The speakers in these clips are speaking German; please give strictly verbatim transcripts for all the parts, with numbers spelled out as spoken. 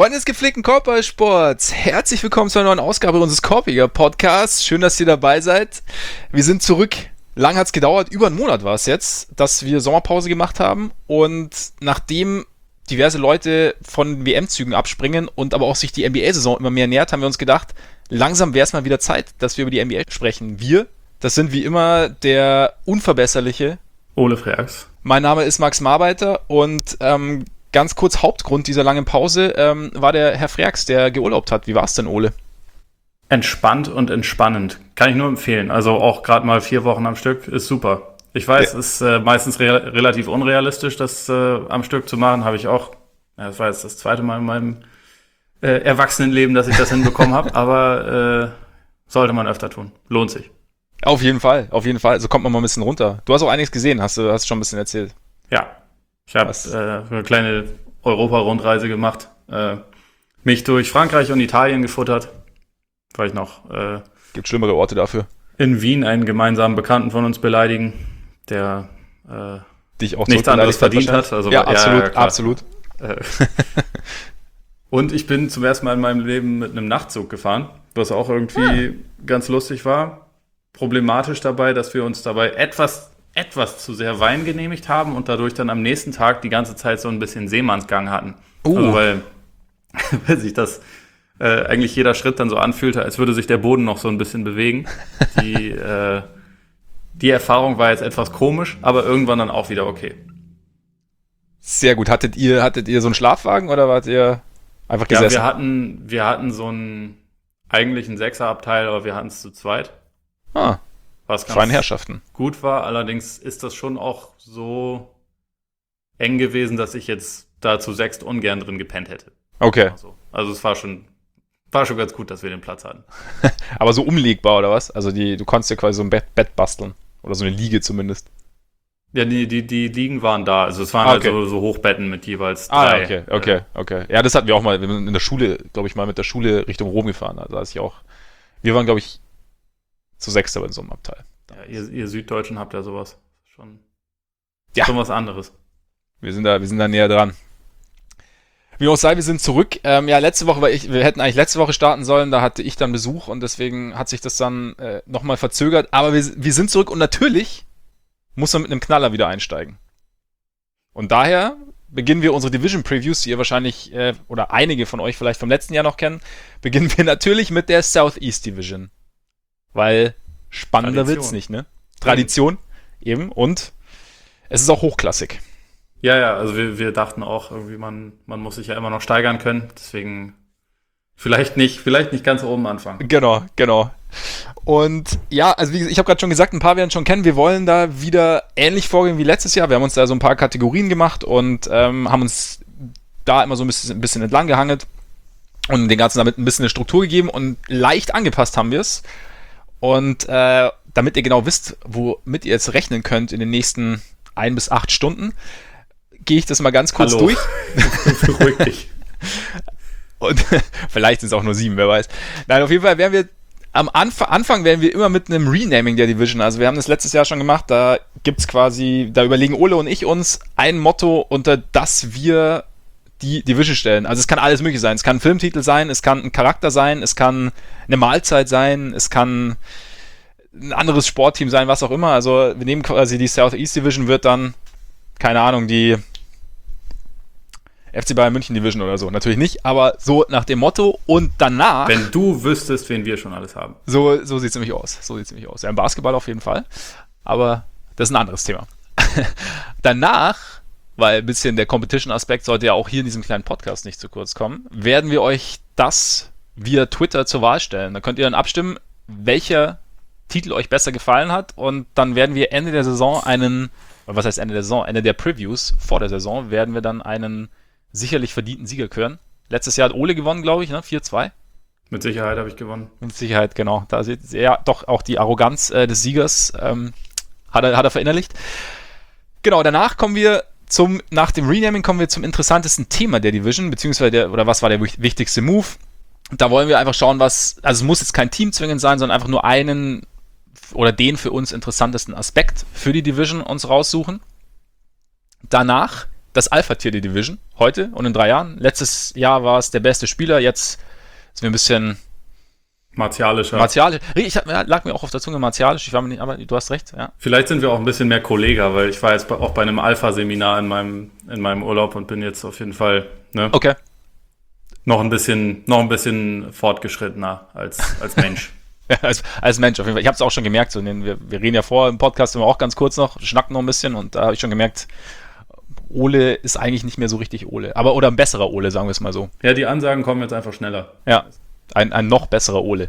Freunde des gepflegten Korbballsports, herzlich willkommen zu einer neuen Ausgabe unseres Korbiger Podcasts. Schön, dass ihr dabei seid. Wir sind zurück. Lang hat es gedauert, über einen Monat war es jetzt, dass wir Sommerpause gemacht haben. Und nachdem diverse Leute von W M-Zügen abspringen und aber auch sich die N B A-Saison immer mehr nähert, haben wir uns gedacht, langsam wäre es mal wieder Zeit, dass wir über die N B A sprechen. Wir, das sind wie immer der unverbesserliche Ole Freaks. Mein Name ist Max Marbeiter und ähm, ganz kurz Hauptgrund dieser langen Pause ähm, war der Herr Freaks, der geurlaubt hat. Wie war es denn, Ole? Entspannt und entspannend. Kann ich nur empfehlen. Also auch gerade mal vier Wochen am Stück ist super. Ich weiß, ja. es ist äh, meistens re- relativ unrealistisch, das äh, am Stück zu machen. Habe ich auch. Ja, das war jetzt das zweite Mal in meinem äh, Erwachsenenleben, dass ich das hinbekommen habe. Aber äh, sollte man öfter tun. Lohnt sich. Auf jeden Fall, auf jeden Fall. So kommt man mal ein bisschen runter. Du hast auch einiges gesehen, hast du hast schon ein bisschen erzählt. Ja, ich habe äh, eine kleine Europa-Rundreise gemacht. Äh, mich durch Frankreich und Italien gefuttert. Weil ich noch äh, gibt schlimmere Orte dafür. In Wien einen gemeinsamen Bekannten von uns beleidigen, der äh, dich auch nichts anderes verdient hat. Also, ja, absolut, ja, absolut. Und ich bin zum ersten Mal in meinem Leben mit einem Nachtzug gefahren, was auch irgendwie ja. ganz lustig war. Problematisch dabei, dass wir uns dabei etwas, etwas zu sehr Wein genehmigt haben und dadurch dann am nächsten Tag die ganze Zeit so ein bisschen Seemannsgang hatten. Uh. Also weil, weil sich das äh, eigentlich jeder Schritt dann so anfühlte, als würde sich der Boden noch so ein bisschen bewegen. Die, äh, die Erfahrung war jetzt etwas komisch, aber irgendwann dann auch wieder okay. Sehr gut. Hattet ihr, hattet ihr so einen Schlafwagen oder wart ihr einfach gesessen? Ja, wir hatten, wir hatten so einen eigentlichen Sechserabteil, aber wir hatten es zu zweit. Ah, was ganz feine Herrschaften. Gut war. Allerdings ist das schon auch so eng gewesen, dass ich jetzt da zu sechst ungern drin gepennt hätte. Okay. Also, also es war schon, war schon ganz gut, dass wir den Platz hatten. Aber so umlegbar oder was? Also die, du konntest ja quasi so ein Bett, Bett basteln. Oder so eine Liege zumindest. Ja, die, die, die Liegen waren da. Also es waren ah, okay. halt so, so Hochbetten mit jeweils drei. Ah, okay, okay, okay. Ja, das hatten wir auch mal. Wir sind in der Schule, glaube ich, mal mit der Schule Richtung Rom gefahren. Also da ist ich auch. Wir waren, glaube ich, zu sechster bei so einem Abteil. Ja, ihr, ihr Süddeutschen habt ja sowas. Schon, ja. schon was anderes. Wir sind da, wir sind da näher dran. Wie auch sei, wir sind zurück. Ähm, ja, letzte Woche war ich, wir hätten eigentlich letzte Woche starten sollen, da hatte ich dann Besuch und deswegen hat sich das dann äh, nochmal verzögert. Aber wir, wir sind zurück und natürlich muss man mit einem Knaller wieder einsteigen. Und daher beginnen wir unsere Division-Previews, die ihr wahrscheinlich, äh, oder einige von euch vielleicht vom letzten Jahr noch kennen, beginnen wir natürlich mit der Southeast Division. Weil spannender Tradition. wird's nicht, ne? Tradition, mhm. eben. Und es ist auch hochklassig. Ja, ja, also wir, wir dachten auch irgendwie, man, man muss sich ja immer noch steigern können. Deswegen vielleicht nicht, vielleicht nicht ganz oben anfangen. Genau, genau. Und ja, also wie gesagt, ich habe gerade schon gesagt, ein paar werden schon kennen. Wir wollen da wieder ähnlich vorgehen wie letztes Jahr. Wir haben uns da so ein paar Kategorien gemacht und ähm, haben uns da immer so ein bisschen, ein bisschen entlang gehangelt und den Ganzen damit ein bisschen eine Struktur gegeben und leicht angepasst haben wir es. Und äh, damit ihr genau wisst, womit ihr jetzt rechnen könnt in den nächsten ein bis acht Stunden, gehe ich das mal ganz kurz Hallo. durch. Beruhig dich. Und vielleicht sind es auch nur sieben, wer weiß. Nein, auf jeden Fall werden wir am Anf- Anfang werden wir immer mit einem Renaming der Division. Also wir haben das letztes Jahr schon gemacht. Da gibt's quasi, da überlegen Ole und ich uns ein Motto, unter das wir die Division stellen. Also es kann alles mögliche sein. Es kann ein Filmtitel sein, es kann ein Charakter sein, es kann eine Mahlzeit sein, es kann ein anderes Sportteam sein, was auch immer. Also wir nehmen quasi die Southeast Division, wird dann, keine Ahnung, die F C Bayern München Division oder so. Natürlich nicht, aber so nach dem Motto und danach... Wenn du wüsstest, wen wir schon alles haben. So, so sieht es nämlich aus. So sieht's nämlich aus. Ja, im Basketball auf jeden Fall. Aber das ist ein anderes Thema. Danach, weil ein bisschen der Competition-Aspekt sollte ja auch hier in diesem kleinen Podcast nicht zu kurz kommen, werden wir euch das via Twitter zur Wahl stellen. Da könnt ihr dann abstimmen, welcher Titel euch besser gefallen hat und dann werden wir Ende der Saison einen, was heißt Ende der Saison, Ende der Previews vor der Saison, werden wir dann einen sicherlich verdienten Sieger küren. Letztes Jahr hat Ole gewonnen, glaube ich, ne? vier zwei. Mit Sicherheit habe ich gewonnen. Mit Sicherheit, genau. Da seht ihr ja doch auch die Arroganz äh, des Siegers ähm, hat, er, hat er verinnerlicht. Genau, danach kommen wir zum, nach dem Renaming kommen wir zum interessantesten Thema der Division, beziehungsweise der, oder was war der wichtigste Move. Da wollen wir einfach schauen, was, also es muss jetzt kein Team zwingend sein, sondern einfach nur einen oder den für uns interessantesten Aspekt für die Division uns raussuchen. Danach das Alpha-Tier der Division heute und in drei Jahren. Letztes Jahr war es der beste Spieler, jetzt sind wir ein bisschen martialischer. Martialisch. Ich hab, lag mir auch auf der Zunge martialisch, ich war mir nicht, aber du hast recht, ja. Vielleicht sind wir auch ein bisschen mehr Kollega, weil ich war jetzt auch bei einem Alpha-Seminar in meinem, in meinem Urlaub und bin jetzt auf jeden Fall, ne? Okay. Noch ein bisschen, noch ein bisschen fortgeschrittener als, als Mensch. Ja, als, als Mensch auf jeden Fall. Ich habe es auch schon gemerkt, so, wir, wir reden ja vor im Podcast immer auch ganz kurz noch, schnacken noch ein bisschen und da habe ich schon gemerkt, Ole ist eigentlich nicht mehr so richtig Ole. Aber, oder ein besserer Ole, sagen wir es mal so. Ja, die Ansagen kommen jetzt einfach schneller. Ja, ein, ein noch besserer Ole.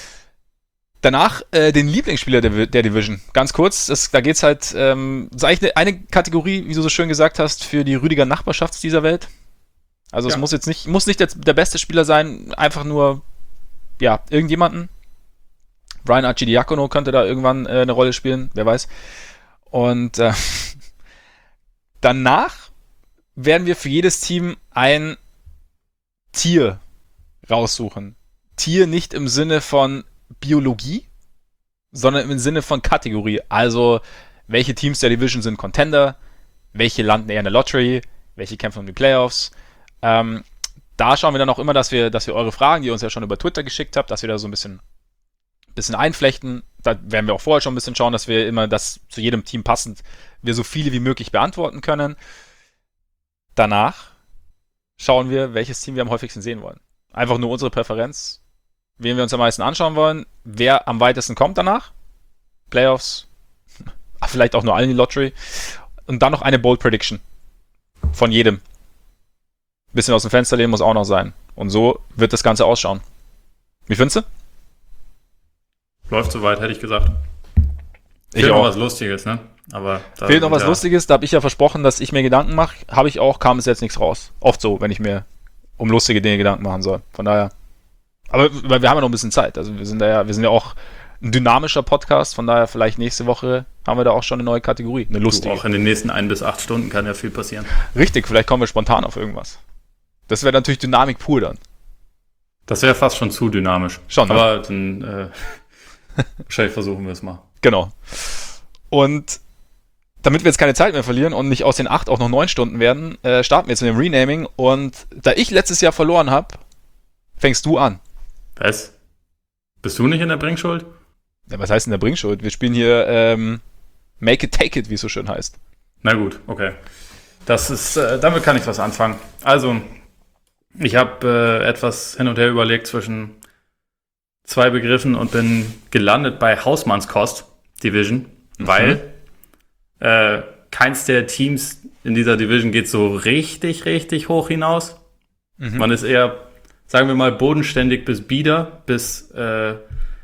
Danach äh, den Lieblingsspieler der, der Division. Ganz kurz, das, da geht es halt, ähm, das ist eigentlich eine, eine Kategorie, wie du so schön gesagt hast, für die Rüdiger Nachbarschafts dieser Welt. Also ja. Es muss jetzt nicht, muss nicht der, der beste Spieler sein, einfach nur, ja, irgendjemanden. Brian Arcidiacono könnte da irgendwann äh, eine Rolle spielen, wer weiß. Und äh, danach werden wir für jedes Team ein Tier raussuchen. Tier nicht im Sinne von Biologie, sondern im Sinne von Kategorie. Also, welche Teams der Division sind Contender, welche landen eher in der Lottery, welche kämpfen um die Playoffs. Ähm, da schauen wir dann auch immer, dass wir, dass wir eure Fragen, die ihr uns ja schon über Twitter geschickt habt, dass wir da so ein bisschen, bisschen einflechten. Da werden wir auch vorher schon ein bisschen schauen, dass wir immer das zu jedem Team passend, wir so viele wie möglich beantworten können. Danach schauen wir, welches Team wir am häufigsten sehen wollen. Einfach nur unsere Präferenz, wen wir uns am meisten anschauen wollen, wer am weitesten kommt danach. Playoffs, vielleicht auch nur alle in die Lottery. Und dann noch eine Bold Prediction von jedem. Bisschen aus dem Fenster lehnen muss auch noch sein. Und so wird das Ganze ausschauen. Wie findest du? Läuft soweit, hätte ich gesagt. Ich Fehlt auch. noch was Lustiges, ne? Aber da Fehlt noch was ja. Lustiges, da habe ich ja versprochen, dass ich mir Gedanken mache. Habe ich auch, kam es jetzt nichts raus. Oft so, wenn ich mir um lustige Dinge Gedanken machen soll. Von daher. Aber weil wir haben ja noch ein bisschen Zeit. Also wir sind da ja, wir sind ja auch ein dynamischer Podcast, von daher vielleicht nächste Woche haben wir da auch schon eine neue Kategorie. Eine lustige. Du, auch in den nächsten ein bis acht Stunden kann ja viel passieren. Richtig, vielleicht kommen wir spontan auf irgendwas. Das wäre natürlich Dynamik pur dann. Das wäre fast schon zu dynamisch. Schon, ne? Aber dann äh, wahrscheinlich versuchen wir es mal. Genau. Und damit wir jetzt keine Zeit mehr verlieren und nicht aus den acht auch noch neun Stunden werden, äh, starten wir jetzt mit dem Renaming. Und da ich letztes Jahr verloren habe, fängst du an. Was? Bist du nicht in der Bringschuld? Ja, was heißt in der Bringschuld? Wir spielen hier ähm, Make it, take it, wie es so schön heißt. Na gut, okay. Das ist, äh, damit kann ich was anfangen. Also, ich habe äh, etwas hin und her überlegt zwischen zwei Begriffen und bin gelandet bei Hausmannskost Division, mhm. weil äh, keins der Teams in dieser Division geht so richtig, richtig hoch hinaus. Mhm. Man ist eher, sagen wir mal, bodenständig bis bieder, bis äh,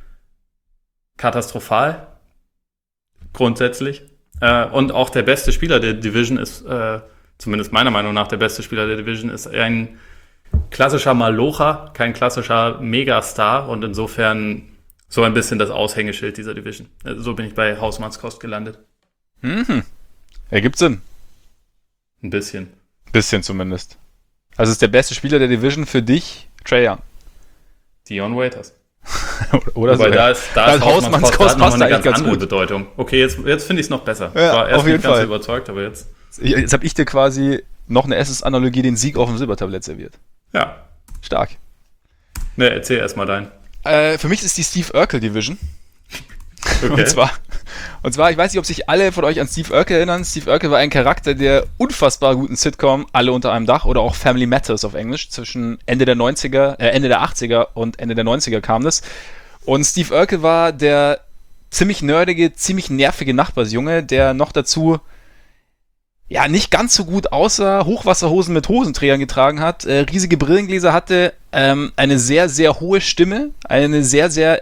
katastrophal. Grundsätzlich. Äh, und auch der beste Spieler der Division ist, äh, zumindest meiner Meinung nach, der beste Spieler der Division ist ein klassischer Malocher, kein klassischer Megastar und insofern so ein bisschen das Aushängeschild dieser Division. Also so bin ich bei Hausmannskost gelandet. Mhm. Ergibt Sinn. Ein bisschen. Bisschen zumindest. Also ist der beste Spieler der Division für dich Trae Young. Dion Waiters. Oder so. Weil da ist, da ist Hausmannskost passt eine ganz, ganz andere gut. Bedeutung. Okay, jetzt, jetzt finde ich es noch besser. Ja, ich war erst auf jeden nicht ganz Fall. so überzeugt, aber jetzt. Jetzt habe ich dir quasi noch eine Essensanalogie, den Sieg auf dem Silbertablett serviert. Ja. Stark. Ne, erzähl erst mal deinen. Äh, für mich ist die Steve Urkel Division. Okay. Und zwar, und zwar, ich weiß nicht, ob sich alle von euch an Steve Urkel erinnern. Steve Urkel war ein Charakter der unfassbar guten Sitcom Alle unter einem Dach oder auch Family Matters auf Englisch. Zwischen Ende der neunziger, äh, Ende der achtziger und Ende der neunziger kam das. Und Steve Urkel war der ziemlich nerdige, ziemlich nervige Nachbarsjunge, der noch dazu ja nicht ganz so gut aussah, Hochwasserhosen mit Hosenträgern getragen hat, äh, riesige Brillengläser hatte, ähm, eine sehr, sehr hohe Stimme, eine sehr, sehr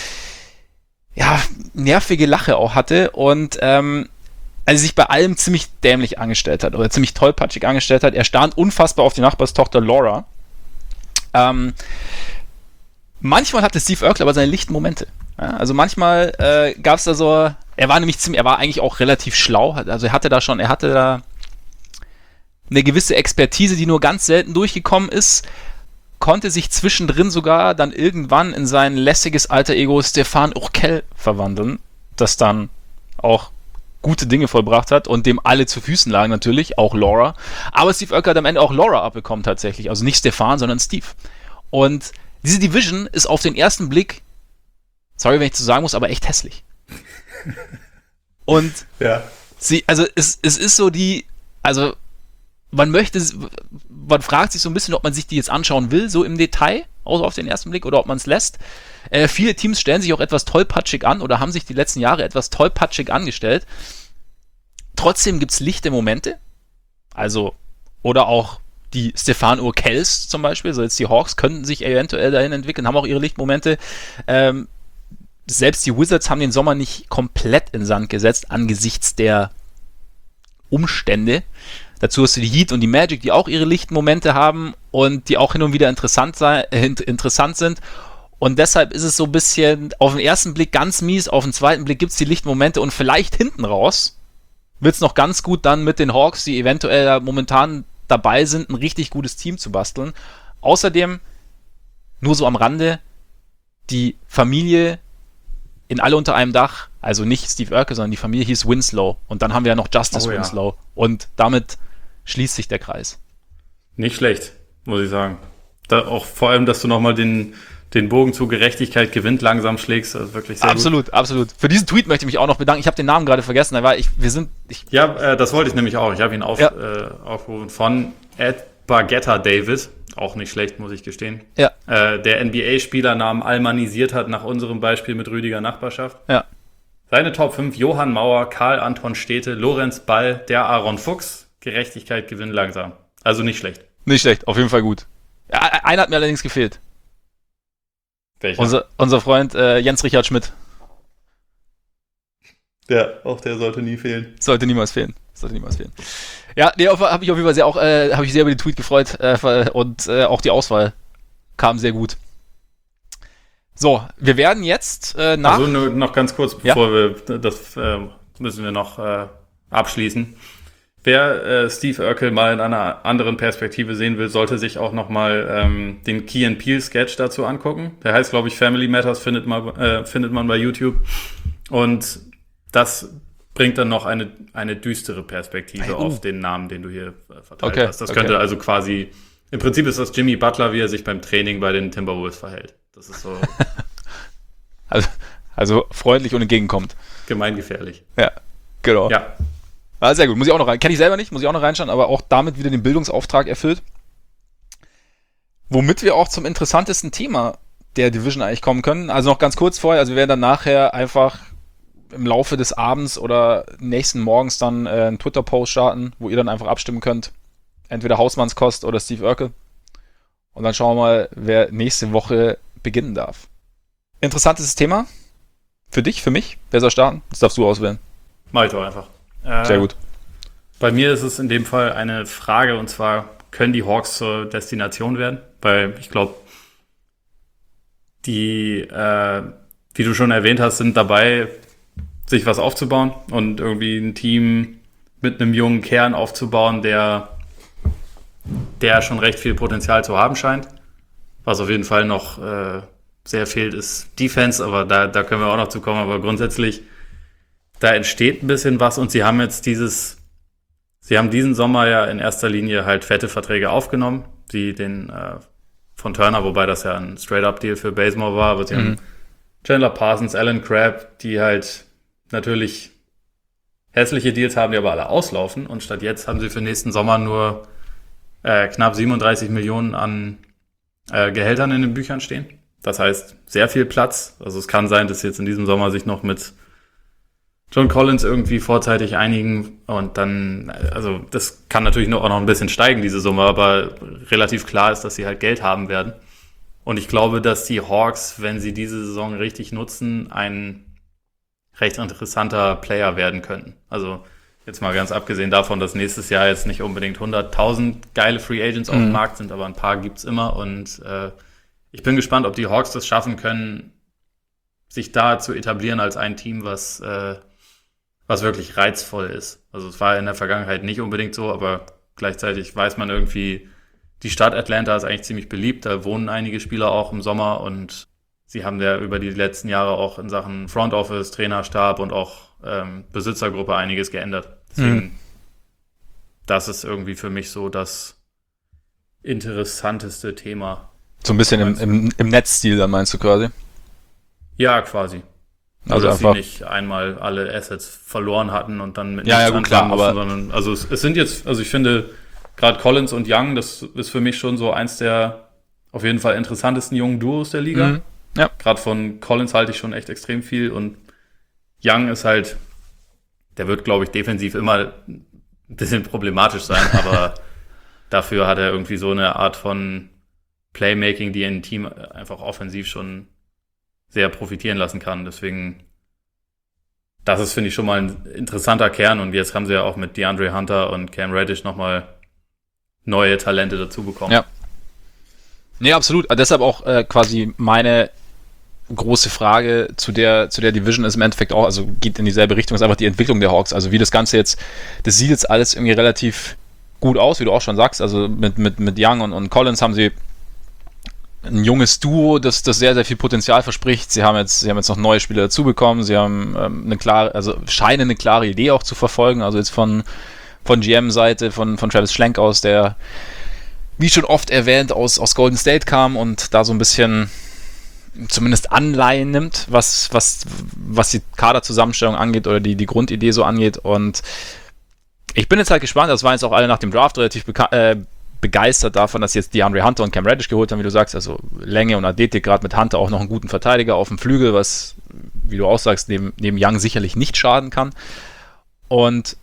ja, nervige Lache auch hatte und ähm, also sich bei allem ziemlich dämlich angestellt hat oder ziemlich tollpatschig angestellt hat. Er stand unfassbar auf die Nachbarstochter Laura. Ähm, manchmal hatte Steve Urkel aber seine lichten Momente. Ja, also manchmal äh, gab es da so, er war nämlich ziemlich, er war eigentlich auch relativ schlau, also er hatte da schon, er hatte da eine gewisse Expertise, die nur ganz selten durchgekommen ist, konnte sich zwischendrin sogar dann irgendwann in sein lässiges Alter Ego Stefan Urkel verwandeln, das dann auch gute Dinge vollbracht hat und dem alle zu Füßen lagen natürlich, auch Laura. Aber Steve Oerker hat am Ende auch Laura abbekommen tatsächlich. Also nicht Stefan, sondern Steve. Und diese Division ist auf den ersten Blick, sorry, wenn ich zu sagen muss, aber echt hässlich. Und ja. sie, also es, es ist so die, also man möchte, man fragt sich so ein bisschen, ob man sich die jetzt anschauen will, so im Detail, außer auf den ersten Blick, oder ob man es lässt. Äh, viele Teams stellen sich auch etwas tollpatschig an oder haben sich die letzten Jahre etwas tollpatschig angestellt. Trotzdem gibt es lichte Momente. Also, oder auch die Stefan Urquelles zum Beispiel, so jetzt die Hawks könnten sich eventuell dahin entwickeln, haben auch ihre Lichtmomente. Ähm, selbst die Wizards haben den Sommer nicht komplett in Sand gesetzt, angesichts der Umstände. Dazu hast du die Heat und die Magic, die auch ihre lichten Momente haben und die auch hin und wieder interessant, sei, äh, interessant sind. Und deshalb ist es so ein bisschen auf den ersten Blick ganz mies, auf den zweiten Blick gibt es die lichten Momente und vielleicht hinten raus wird es noch ganz gut dann mit den Hawks, die eventuell momentan dabei sind, ein richtig gutes Team zu basteln. Außerdem, nur so am Rande, die Familie in alle unter einem Dach, also nicht Steve Oerker, sondern die Familie hieß Winslow. Und dann haben wir ja noch Justice Oh ja. Winslow. Und damit schließt sich der Kreis. Nicht schlecht, muss ich sagen. Da auch vor allem, dass du nochmal den, den Bogen zu Gerechtigkeit gewinnt langsam schlägst, also wirklich sehr absolut, gut. Absolut. Für diesen Tweet möchte ich mich auch noch bedanken. Ich habe den Namen gerade vergessen. Aber ich, wir sind. Ich ja, äh, das wollte ich nämlich auch. Ich habe ihn auf, ja. äh, aufgerufen von Ed Bargetta David. Auch nicht schlecht, muss ich gestehen. Ja. Äh, der N B A-Spielernamen almanisiert hat, nach unserem Beispiel mit Rüdiger Nachbarschaft. Ja. Seine Top fünf: Johann Mauer, Karl Anton Stete, Lorenz Ball, der Aaron Fuchs. Gerechtigkeit gewinnt langsam. Also nicht schlecht. Nicht schlecht, auf jeden Fall gut. Ja, einer hat mir allerdings gefehlt. Welcher? Unser, unser Freund äh, Jens Richard Schmidt. Ja, auch der sollte nie fehlen. Sollte niemals fehlen. Sollte niemals fehlen. Ja, nee, habe ich auf jeden Fall sehr auch, äh, habe ich sehr über den Tweet gefreut äh, und äh, auch die Auswahl kam sehr gut. So, wir werden jetzt äh, nach... Also nur noch ganz kurz, bevor ja. wir, das äh, müssen wir noch äh, abschließen. Wer äh, Steve Oerkel mal in einer anderen Perspektive sehen will, sollte sich auch nochmal ähm, den Key and Peele Sketch dazu angucken. Der heißt, glaube ich, Family Matters, findet man, äh, findet man bei YouTube. Und das bringt dann noch eine, eine düstere Perspektive hey, uh. auf den Namen, den du hier äh, verteilt okay, hast. Das okay. könnte also quasi, im Prinzip ist das Jimmy Butler, wie er sich beim Training bei den Timberwolves verhält. Das ist so... also, also freundlich und entgegenkommt. Gemeingefährlich. Ja, genau. Ja. Ah, sehr gut, muss ich auch noch rein. Kenne ich selber nicht, muss ich auch noch reinschauen, aber auch damit wieder den Bildungsauftrag erfüllt. Womit wir auch zum interessantesten Thema der Division eigentlich kommen können. Also noch ganz kurz vorher, also wir werden dann nachher einfach im Laufe des Abends oder nächsten Morgens dann äh, einen Twitter-Post starten, wo ihr dann einfach abstimmen könnt. Entweder Hausmannskost oder Steve Oerkel. Und dann schauen wir mal, wer nächste Woche beginnen darf. Interessantes Thema. Für dich, für mich. Wer soll starten? Das darfst du auswählen. Mach ich doch einfach. Sehr gut. Bei mir ist es in dem Fall eine Frage, und zwar, können die Hawks zur Destination werden? Weil ich glaube, die, äh, wie du schon erwähnt hast, sind dabei, sich was aufzubauen und irgendwie ein Team mit einem jungen Kern aufzubauen, der, der schon recht viel Potenzial zu haben scheint. Was auf jeden Fall noch äh, sehr fehlt, ist Defense, aber da, da können wir auch noch zu kommen. Aber grundsätzlich, da entsteht ein bisschen was und sie haben jetzt dieses, sie haben diesen Sommer ja in erster Linie halt fette Verträge aufgenommen, wie den äh, von Turner, wobei das ja ein Straight-Up-Deal für Bazemore war, aber sie mhm. haben Chandler Parsons, Alan Crabb, die halt natürlich hässliche Deals haben, die aber alle auslaufen, und statt jetzt haben sie für nächsten Sommer nur äh, knapp siebenunddreißig Millionen an äh, Gehältern in den Büchern stehen. Das heißt, sehr viel Platz. Also es kann sein, dass sie jetzt in diesem Sommer sich noch mit John Collins irgendwie vorzeitig einigen und dann, also das kann natürlich noch, auch noch ein bisschen steigen, diese Summe, aber relativ klar ist, dass sie halt Geld haben werden. Und ich glaube, dass die Hawks, wenn sie diese Saison richtig nutzen, ein recht interessanter Player werden könnten. Also jetzt mal ganz abgesehen davon, dass nächstes Jahr jetzt nicht unbedingt hunderttausend geile Free Agents mhm. auf dem Markt sind, aber ein paar gibt's immer und äh, ich bin gespannt, ob die Hawks das schaffen können, sich da zu etablieren als ein Team, was äh, was wirklich reizvoll ist. Also es war in der Vergangenheit nicht unbedingt so, aber gleichzeitig weiß man irgendwie, die Stadt Atlanta ist eigentlich ziemlich beliebt, da wohnen einige Spieler auch im Sommer und sie haben ja über die letzten Jahre auch in Sachen Front Office, Trainerstab und auch ähm, Besitzergruppe einiges geändert. Deswegen, hm. das ist irgendwie für mich so das interessanteste Thema. So ein bisschen im, im, im Netzstil, dann meinst du quasi? Ja, quasi. Also dass einfach sie nicht einmal alle Assets verloren hatten und dann mit ja, ja, gut, klar, mussten, aber sondern also es, es sind jetzt, also ich finde gerade Collins und Young, das ist für mich schon so eins der auf jeden Fall interessantesten jungen Duos der Liga. Mhm. Ja. Gerade von Collins halte ich schon echt extrem viel und Young ist halt, der wird, glaube ich, defensiv immer ein bisschen problematisch sein, aber dafür hat er irgendwie so eine Art von Playmaking, die ein Team einfach offensiv schon sehr profitieren lassen kann. Deswegen, das ist, finde ich, schon mal ein interessanter Kern. Und jetzt haben sie ja auch mit DeAndre Hunter und Cam Reddish nochmal neue Talente dazu bekommen. Ja. Nee, absolut. Deshalb auch äh, quasi meine große Frage zu der, zu der Division ist im Endeffekt auch, also geht in dieselbe Richtung, ist einfach die Entwicklung der Hawks. Also wie das Ganze jetzt, das sieht jetzt alles irgendwie relativ gut aus, wie du auch schon sagst. Also mit, mit, mit Young und, und Collins haben sie ein junges Duo, das, das sehr, sehr viel Potenzial verspricht. Sie haben jetzt, sie haben jetzt noch neue Spieler dazu bekommen. Sie haben ähm, eine klare, also scheinen eine klare Idee auch zu verfolgen. Also jetzt von, von G M-Seite, von, von Travis Schlenk aus, der, wie schon oft erwähnt, aus, aus Golden State kam und da so ein bisschen zumindest Anleihen nimmt, was, was, was die Kaderzusammenstellung angeht oder die, die Grundidee so angeht. Und ich bin jetzt halt gespannt, das waren jetzt auch alle nach dem Draft relativ beka- äh, begeistert davon, dass jetzt DeAndre Hunter und Cam Reddish geholt haben, wie du sagst, also Länge und Athletik, gerade mit Hunter auch noch einen guten Verteidiger auf dem Flügel, was, wie du auch sagst, neben, neben Young sicherlich nicht schaden kann. Und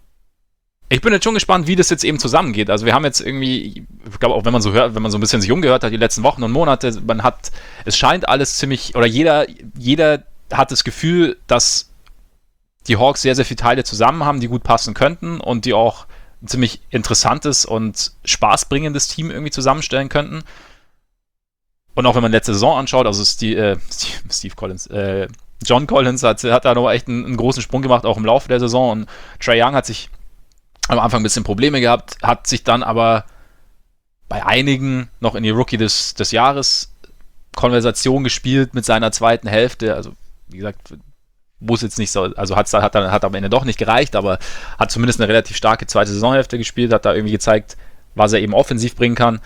ich bin jetzt schon gespannt, wie das jetzt eben zusammengeht. Also wir haben jetzt irgendwie, ich glaube auch, wenn man so hört, wenn man so ein bisschen sich umgehört hat, die letzten Wochen und Monate, man hat, es scheint alles ziemlich, oder jeder, jeder hat das Gefühl, dass die Hawks sehr, sehr viele Teile zusammen haben, die gut passen könnten und die auch ein ziemlich interessantes und spaßbringendes Team irgendwie zusammenstellen könnten. Und auch wenn man letzte Saison anschaut, also Steve, äh, Steve, Steve Collins, äh, John Collins hat, hat da noch echt einen, einen großen Sprung gemacht, auch im Laufe der Saison. Und Trae Young hat sich am Anfang ein bisschen Probleme gehabt, hat sich dann aber bei einigen noch in die Rookie des, des Jahres Konversation gespielt mit seiner zweiten Hälfte. Also wie gesagt, muss jetzt nicht so, also hat's, hat dann hat am Ende doch nicht gereicht, aber hat zumindest eine relativ starke zweite Saisonhälfte gespielt, hat da irgendwie gezeigt, was er eben offensiv bringen kann.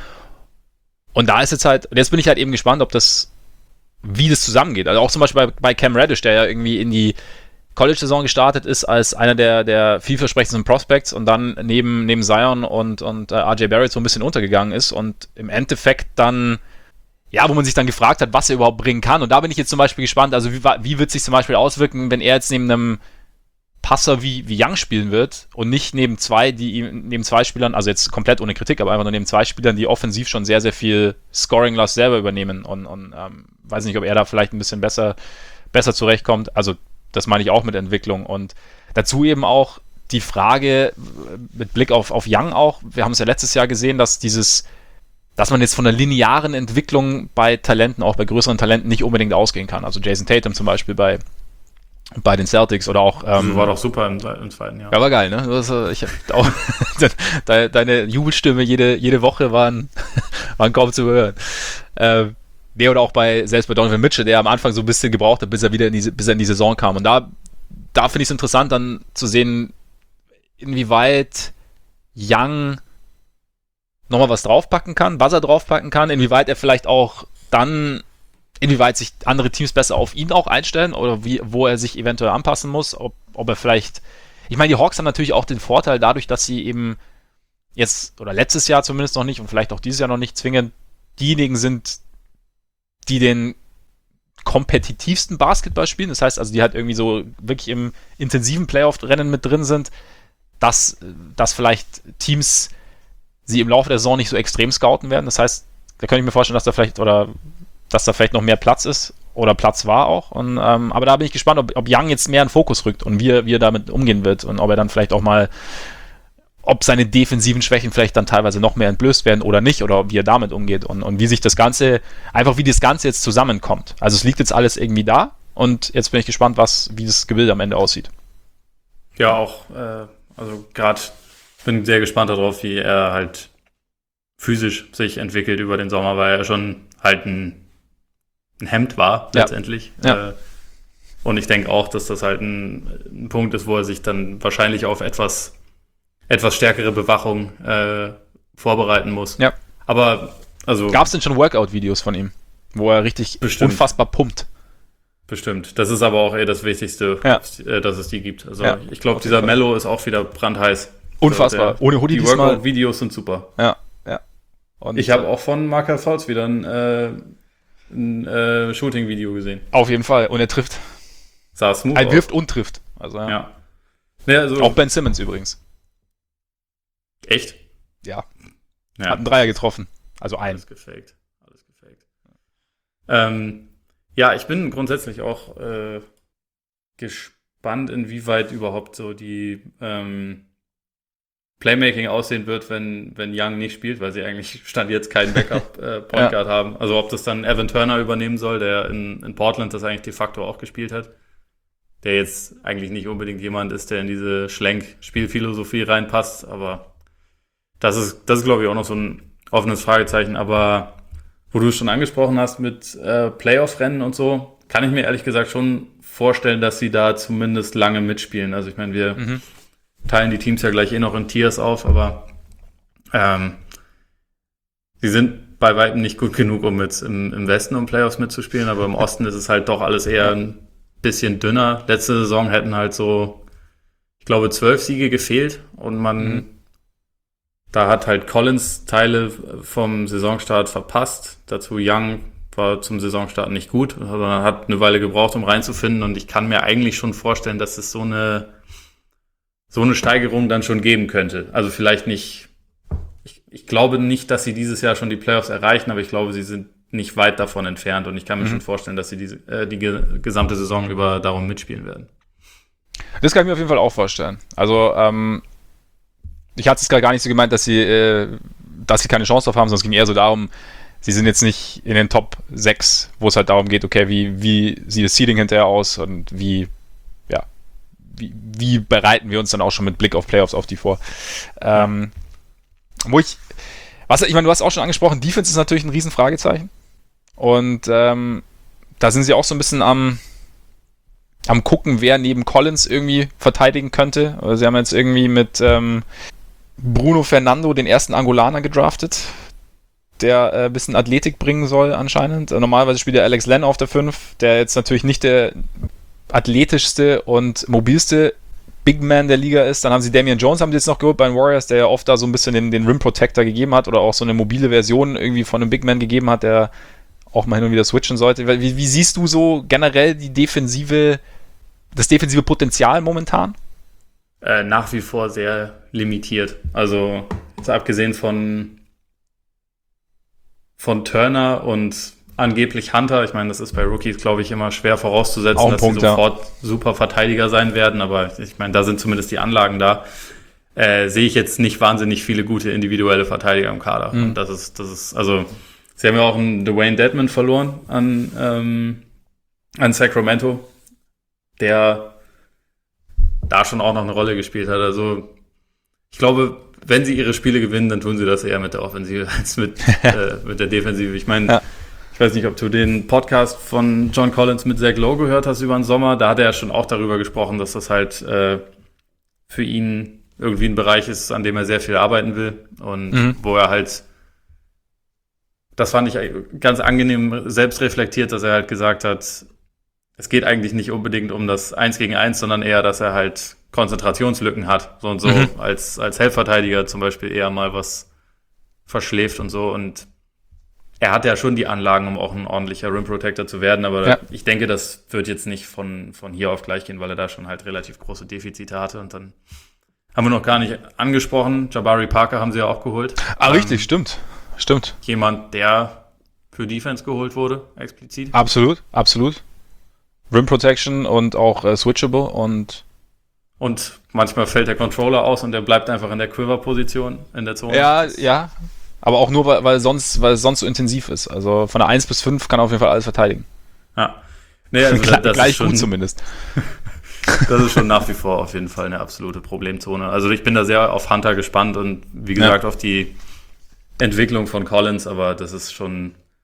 Und da ist jetzt halt, jetzt bin ich halt eben gespannt, ob das, wie das zusammengeht. Also auch zum Beispiel bei, bei Cam Reddish, der ja irgendwie in die College-Saison gestartet ist als einer der, der vielversprechendsten Prospects und dann neben, neben Zion und, und äh, R J Barrett so ein bisschen untergegangen ist und im Endeffekt dann, ja, wo man sich dann gefragt hat, was er überhaupt bringen kann. Und da bin ich jetzt zum Beispiel gespannt, also wie, wie wird es sich zum Beispiel auswirken, wenn er jetzt neben einem Passer wie, wie Young spielen wird und nicht neben zwei, die neben zwei Spielern, also jetzt komplett ohne Kritik, aber einfach nur neben zwei Spielern, die offensiv schon sehr, sehr viel Scoring-Last selber übernehmen und, und ähm, weiß nicht, ob er da vielleicht ein bisschen besser, besser zurechtkommt. Also das meine ich auch mit Entwicklung. Und dazu eben auch die Frage, mit Blick auf, auf Young auch, wir haben es ja letztes Jahr gesehen, dass dieses dass man jetzt von der linearen Entwicklung bei Talenten, auch bei größeren Talenten, nicht unbedingt ausgehen kann. Also Jason Tatum zum Beispiel bei, bei den Celtics oder auch... Ähm, war doch super im, im zweiten Jahr. Ja, war geil, ne? Das, ich hab auch deine Jubelstimme jede, jede Woche waren, waren kaum zu hören. Äh, nee, oder auch bei, selbst bei Donovan Mitchell, der am Anfang so ein bisschen gebraucht hat, bis er wieder in die, bis er in die Saison kam. Und da, da finde ich es interessant, dann zu sehen, inwieweit Young nochmal was draufpacken kann, was er draufpacken kann, inwieweit er vielleicht auch dann, inwieweit sich andere Teams besser auf ihn auch einstellen oder wie, wo er sich eventuell anpassen muss, ob, ob er vielleicht, ich meine, die Hawks haben natürlich auch den Vorteil dadurch, dass sie eben jetzt, oder letztes Jahr zumindest noch nicht und vielleicht auch dieses Jahr noch nicht zwingend diejenigen sind, die den kompetitivsten Basketball spielen, das heißt also, die halt irgendwie so wirklich im intensiven Playoff-Rennen mit drin sind, dass, dass vielleicht Teams sie im Laufe der Saison nicht so extrem scouten werden. Das heißt, da könnte ich mir vorstellen, dass da vielleicht oder dass da vielleicht noch mehr Platz ist oder Platz war auch. Und, ähm, aber da bin ich gespannt, ob, ob Young jetzt mehr in den Fokus rückt und wie er, wie er damit umgehen wird und ob er dann vielleicht auch mal, ob seine defensiven Schwächen vielleicht dann teilweise noch mehr entblößt werden oder nicht oder wie er damit umgeht und, und wie sich das Ganze, einfach wie das Ganze jetzt zusammenkommt. Also es liegt jetzt alles irgendwie da und jetzt bin ich gespannt, was, wie das Gebilde am Ende aussieht. Ja, auch, äh, also gerade bin sehr gespannt darauf, wie er halt physisch sich entwickelt über den Sommer, weil er schon halt ein, ein Hemd war, ja. letztendlich. Ja. Äh, Und ich denke auch, dass das halt ein, ein Punkt ist, wo er sich dann wahrscheinlich auf etwas, etwas stärkere Bewachung äh, vorbereiten muss. Ja. Aber, also. Gab es denn schon Workout-Videos von ihm, wo er richtig bestimmt. unfassbar pumpt? Bestimmt. Das ist aber auch eher das Wichtigste, ja. dass es die gibt. Also, ja, ich glaube, dieser Mello ist auch wieder brandheiß. Unfassbar. Der, Ohne Hoodie die diesmal. Workout-Videos sind super. Ja, ja. Und ich habe auch von Markel Fultz wieder ein, äh, ein äh, Shooting-Video gesehen. Auf jeden Fall. Und er trifft. Sah smooth Er aus. wirft und trifft. Also, ja. ja. ja also, auch Ben Simmons übrigens. Echt? Ja. ja. Hat einen Dreier getroffen. Also einen. Alles gefaked. Alles gefaked. Ähm, ja, ich bin grundsätzlich auch äh, gespannt, inwieweit überhaupt so die ähm, Playmaking aussehen wird, wenn, wenn Young nicht spielt, weil sie eigentlich Stand jetzt keinen Backup-Point Guard äh, ja. haben. Also ob das dann Evan Turner übernehmen soll, der in, in Portland das eigentlich de facto auch gespielt hat. Der jetzt eigentlich nicht unbedingt jemand ist, der in diese Schlenk-Spielphilosophie reinpasst, aber das ist, das ist, glaube ich, auch noch so ein offenes Fragezeichen. Aber wo du es schon angesprochen hast mit äh, Playoff-Rennen und so, kann ich mir ehrlich gesagt schon vorstellen, dass sie da zumindest lange mitspielen. Also ich meine, wir mhm. teilen die Teams ja gleich eh noch in Tiers auf, aber ähm, sie sind bei weitem nicht gut genug, um jetzt im, im Westen um Playoffs mitzuspielen, aber im Osten ist es halt doch alles eher ein bisschen dünner. Letzte Saison hätten halt so, ich glaube, zwölf Siege gefehlt und man, mhm. da hat halt Collins Teile vom Saisonstart verpasst. Dazu Young war zum Saisonstart nicht gut, sondern hat eine Weile gebraucht, um reinzufinden und ich kann mir eigentlich schon vorstellen, dass es so eine so eine Steigerung dann schon geben könnte. Also vielleicht nicht, ich, ich glaube nicht, dass sie dieses Jahr schon die Playoffs erreichen, aber ich glaube, sie sind nicht weit davon entfernt und ich kann mir mhm. schon vorstellen, dass sie diese, äh, die ge- gesamte Saison über darum mitspielen werden. Das kann ich mir auf jeden Fall auch vorstellen. Also, ähm, ich hatte es gerade gar nicht so gemeint, dass sie, äh, dass sie keine Chance drauf haben, sondern es ging eher so darum, sie sind jetzt nicht in den Top sechs, wo es halt darum geht, okay, wie, wie sieht das Seeding hinterher aus und wie, ja, wie, wie bereiten wir uns dann auch schon mit Blick auf Playoffs auf die vor. Ähm, wo ich, was, ich meine, du hast auch schon angesprochen, Defense ist natürlich ein Riesenfragezeichen. Und ähm, da sind sie auch so ein bisschen am, am gucken, wer neben Collins irgendwie verteidigen könnte. Also sie haben jetzt irgendwie mit ähm, Bruno Fernando den ersten Angolaner gedraftet, der äh, ein bisschen Athletik bringen soll anscheinend. Äh, normalerweise spielt der Alex Len auf der fünf, der jetzt natürlich nicht der athletischste und mobilste Big Man der Liga ist. Dann haben sie Damian Jones, haben sie jetzt noch geholt bei den Warriors, der ja oft da so ein bisschen den, den Rim Protector gegeben hat oder auch so eine mobile Version irgendwie von einem Big Man gegeben hat, der auch mal hin und wieder switchen sollte. Wie, wie siehst du so generell die defensive, das defensive Potenzial momentan? Äh, nach wie vor sehr limitiert. Also jetzt abgesehen von von Turner und angeblich Hunter, ich meine, das ist bei Rookies, glaube ich, immer schwer vorauszusetzen, dass Punkt, sie sofort ja. super Verteidiger sein werden, aber ich meine, da sind zumindest die Anlagen da. Äh, sehe ich jetzt nicht wahnsinnig viele gute individuelle Verteidiger im Kader. Mhm. Und das ist, das ist, also sie haben ja auch einen Dwayne Dedmon verloren an, ähm, an Sacramento, der da schon auch noch eine Rolle gespielt hat. Also ich glaube, wenn sie ihre Spiele gewinnen, dann tun sie das eher mit der Offensive als mit, äh, mit der Defensive. Ich meine, ja. ich weiß nicht, ob du den Podcast von John Collins mit Zach Lowe gehört hast über den Sommer. Da hat er ja schon auch darüber gesprochen, dass das halt äh, für ihn irgendwie ein Bereich ist, an dem er sehr viel arbeiten will und mhm. wo er halt, das fand ich ganz angenehm selbst reflektiert, dass er halt gesagt hat, es geht eigentlich nicht unbedingt um das Eins gegen Eins, sondern eher, dass er halt Konzentrationslücken hat. So und so mhm. als, als Helfverteidiger zum Beispiel eher mal was verschläft und so. Und er hat ja schon die Anlagen, um auch ein ordentlicher Rim Protector zu werden. Aber ja. ich denke, das wird jetzt nicht von, von hier auf gleich gehen, weil er da schon halt relativ große Defizite hatte. Und dann haben wir noch gar nicht angesprochen. Jabari Parker haben sie ja auch geholt. Ah, ähm, richtig, stimmt. Stimmt. Jemand, der für Defense geholt wurde, explizit. Absolut, absolut. Rim Protection und auch äh, switchable und Und manchmal fällt der Controller aus und der bleibt einfach in der Quiver-Position in der Zone. Ja, ja. Aber auch nur, weil, weil, sonst, weil es sonst so intensiv ist. Also von der eins bis fünf kann er auf jeden Fall alles verteidigen. Ja. Nee, also das, das Gleich ist schon, gut zumindest. Das ist schon nach wie vor auf jeden Fall eine absolute Problemzone. Also ich bin da sehr auf Hunter gespannt und wie gesagt ja. auf die Entwicklung von Collins, aber das ist schon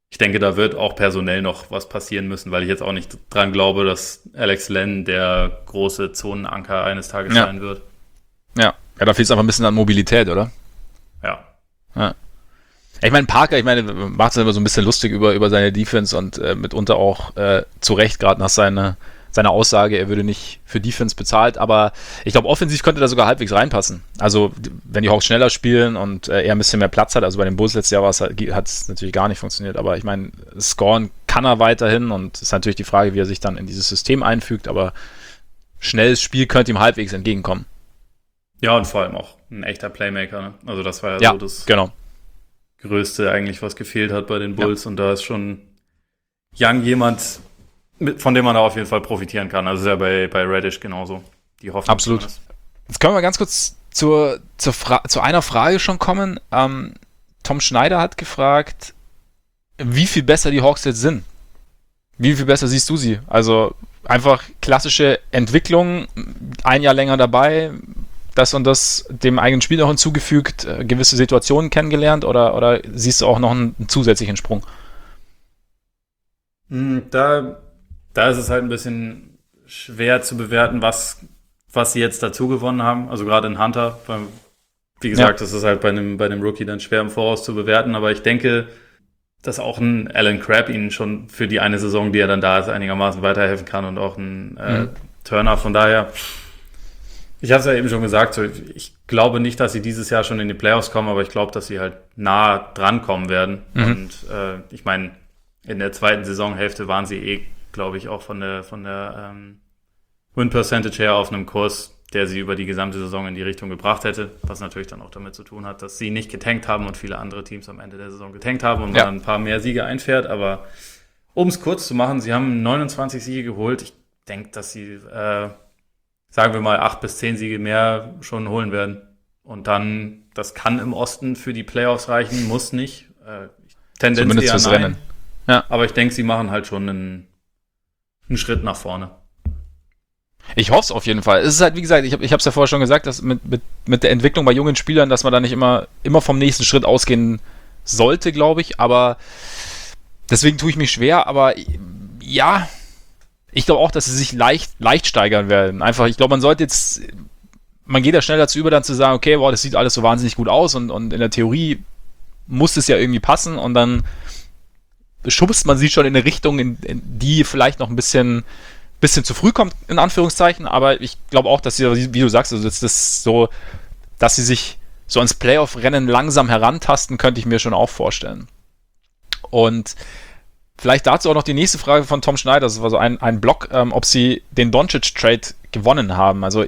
ich denke, da wird auch personell noch was passieren müssen, weil ich jetzt auch nicht dran glaube, dass Alex Len der große Zonenanker eines Tages ja. sein wird. Ja, ja, da fehlt es einfach ein bisschen an Mobilität, oder? Ja. Ja. Ich meine, Parker, ich meine, macht es immer so ein bisschen lustig über, über seine Defense und äh, mitunter auch äh, zu Recht, gerade nach seiner, seiner Aussage, er würde nicht für Defense bezahlt, aber ich glaube, offensiv könnte da sogar halbwegs reinpassen. Also, wenn die Hawks schneller spielen und äh, er ein bisschen mehr Platz hat, also bei den Bulls letztes Jahr hat es natürlich gar nicht funktioniert, aber ich meine, scoren kann er weiterhin und es ist natürlich die Frage, wie er sich dann in dieses System einfügt, aber schnelles Spiel könnte ihm halbwegs entgegenkommen. Ja, und vor allem auch ein echter Playmaker, ne? Also das war ja, ja so das genau. Größte eigentlich, was gefehlt hat bei den Bulls. Ja. Und da ist schon Young jemand, von dem man da auf jeden Fall profitieren kann. Also ist ja bei, bei Reddish genauso. Die Hoffnung. Absolut. Ist. Jetzt können wir ganz kurz zur, zur, Fra- zu einer Frage schon kommen. Ähm, Tom Schneider hat gefragt, wie viel besser die Hawks jetzt sind. Wie viel besser siehst du sie? Also einfach klassische Entwicklung, ein Jahr länger dabei, das und das dem eigenen Spiel noch hinzugefügt, äh, gewisse Situationen kennengelernt oder, oder siehst du auch noch einen, einen zusätzlichen Sprung? Da, da ist es halt ein bisschen schwer zu bewerten, was, was sie jetzt dazu gewonnen haben. Also gerade in Hunter, weil, wie gesagt, ja. das ist halt bei einem, bei einem Rookie dann schwer im Voraus zu bewerten, aber ich denke, dass auch ein Alan Crabb ihnen schon für die eine Saison, die er dann da ist, einigermaßen weiterhelfen kann und auch ein äh, mhm. Turner. Von daher, ich habe es ja eben schon gesagt, so, ich glaube nicht, dass sie dieses Jahr schon in die Playoffs kommen, aber ich glaube, dass sie halt nah dran kommen werden. Mhm. Und äh, ich meine, in der zweiten Saisonhälfte waren sie eh, glaube ich, auch von der von der ähm, Win Percentage her auf einem Kurs, der sie über die gesamte Saison in die Richtung gebracht hätte, was natürlich dann auch damit zu tun hat, dass sie nicht getankt haben und viele andere Teams am Ende der Saison getankt haben und man ja. ein paar mehr Siege einfährt. Aber um es kurz zu machen, sie haben neunundzwanzig Siege geholt. Ich denke, dass sie, äh, sagen wir mal, acht bis zehn Siege mehr schon holen werden. Und dann, das kann im Osten für die Playoffs reichen, muss nicht. Äh, Tendenz Zumindest eher fürs nein. Rennen. Ja. Aber ich denke, sie machen halt schon einen, einen Schritt nach vorne. Ich hoffe es auf jeden Fall. Es ist halt, wie gesagt, ich habe es ja vorher schon gesagt, dass mit, mit, mit der Entwicklung bei jungen Spielern, dass man da nicht immer, immer vom nächsten Schritt ausgehen sollte, glaube ich. Aber deswegen tue ich mich schwer. Aber ja, ich glaube auch, dass sie sich leicht, leicht steigern werden. Einfach, ich glaube, man sollte jetzt, man geht da schnell dazu über, dann zu sagen, okay, boah, das sieht alles so wahnsinnig gut aus und, und in der Theorie muss es ja irgendwie passen und dann schubst man sie schon in eine Richtung, in, in die vielleicht noch ein bisschen bisschen zu früh kommt, in Anführungszeichen, aber ich glaube auch, dass sie, wie du sagst, also das ist so, dass sie sich so ins Playoff-Rennen langsam herantasten, könnte ich mir schon auch vorstellen. Und vielleicht dazu auch noch die nächste Frage von Tom Schneider, das war so ein, ein Blog, ähm, ob sie den Doncic-Trade gewonnen haben. Also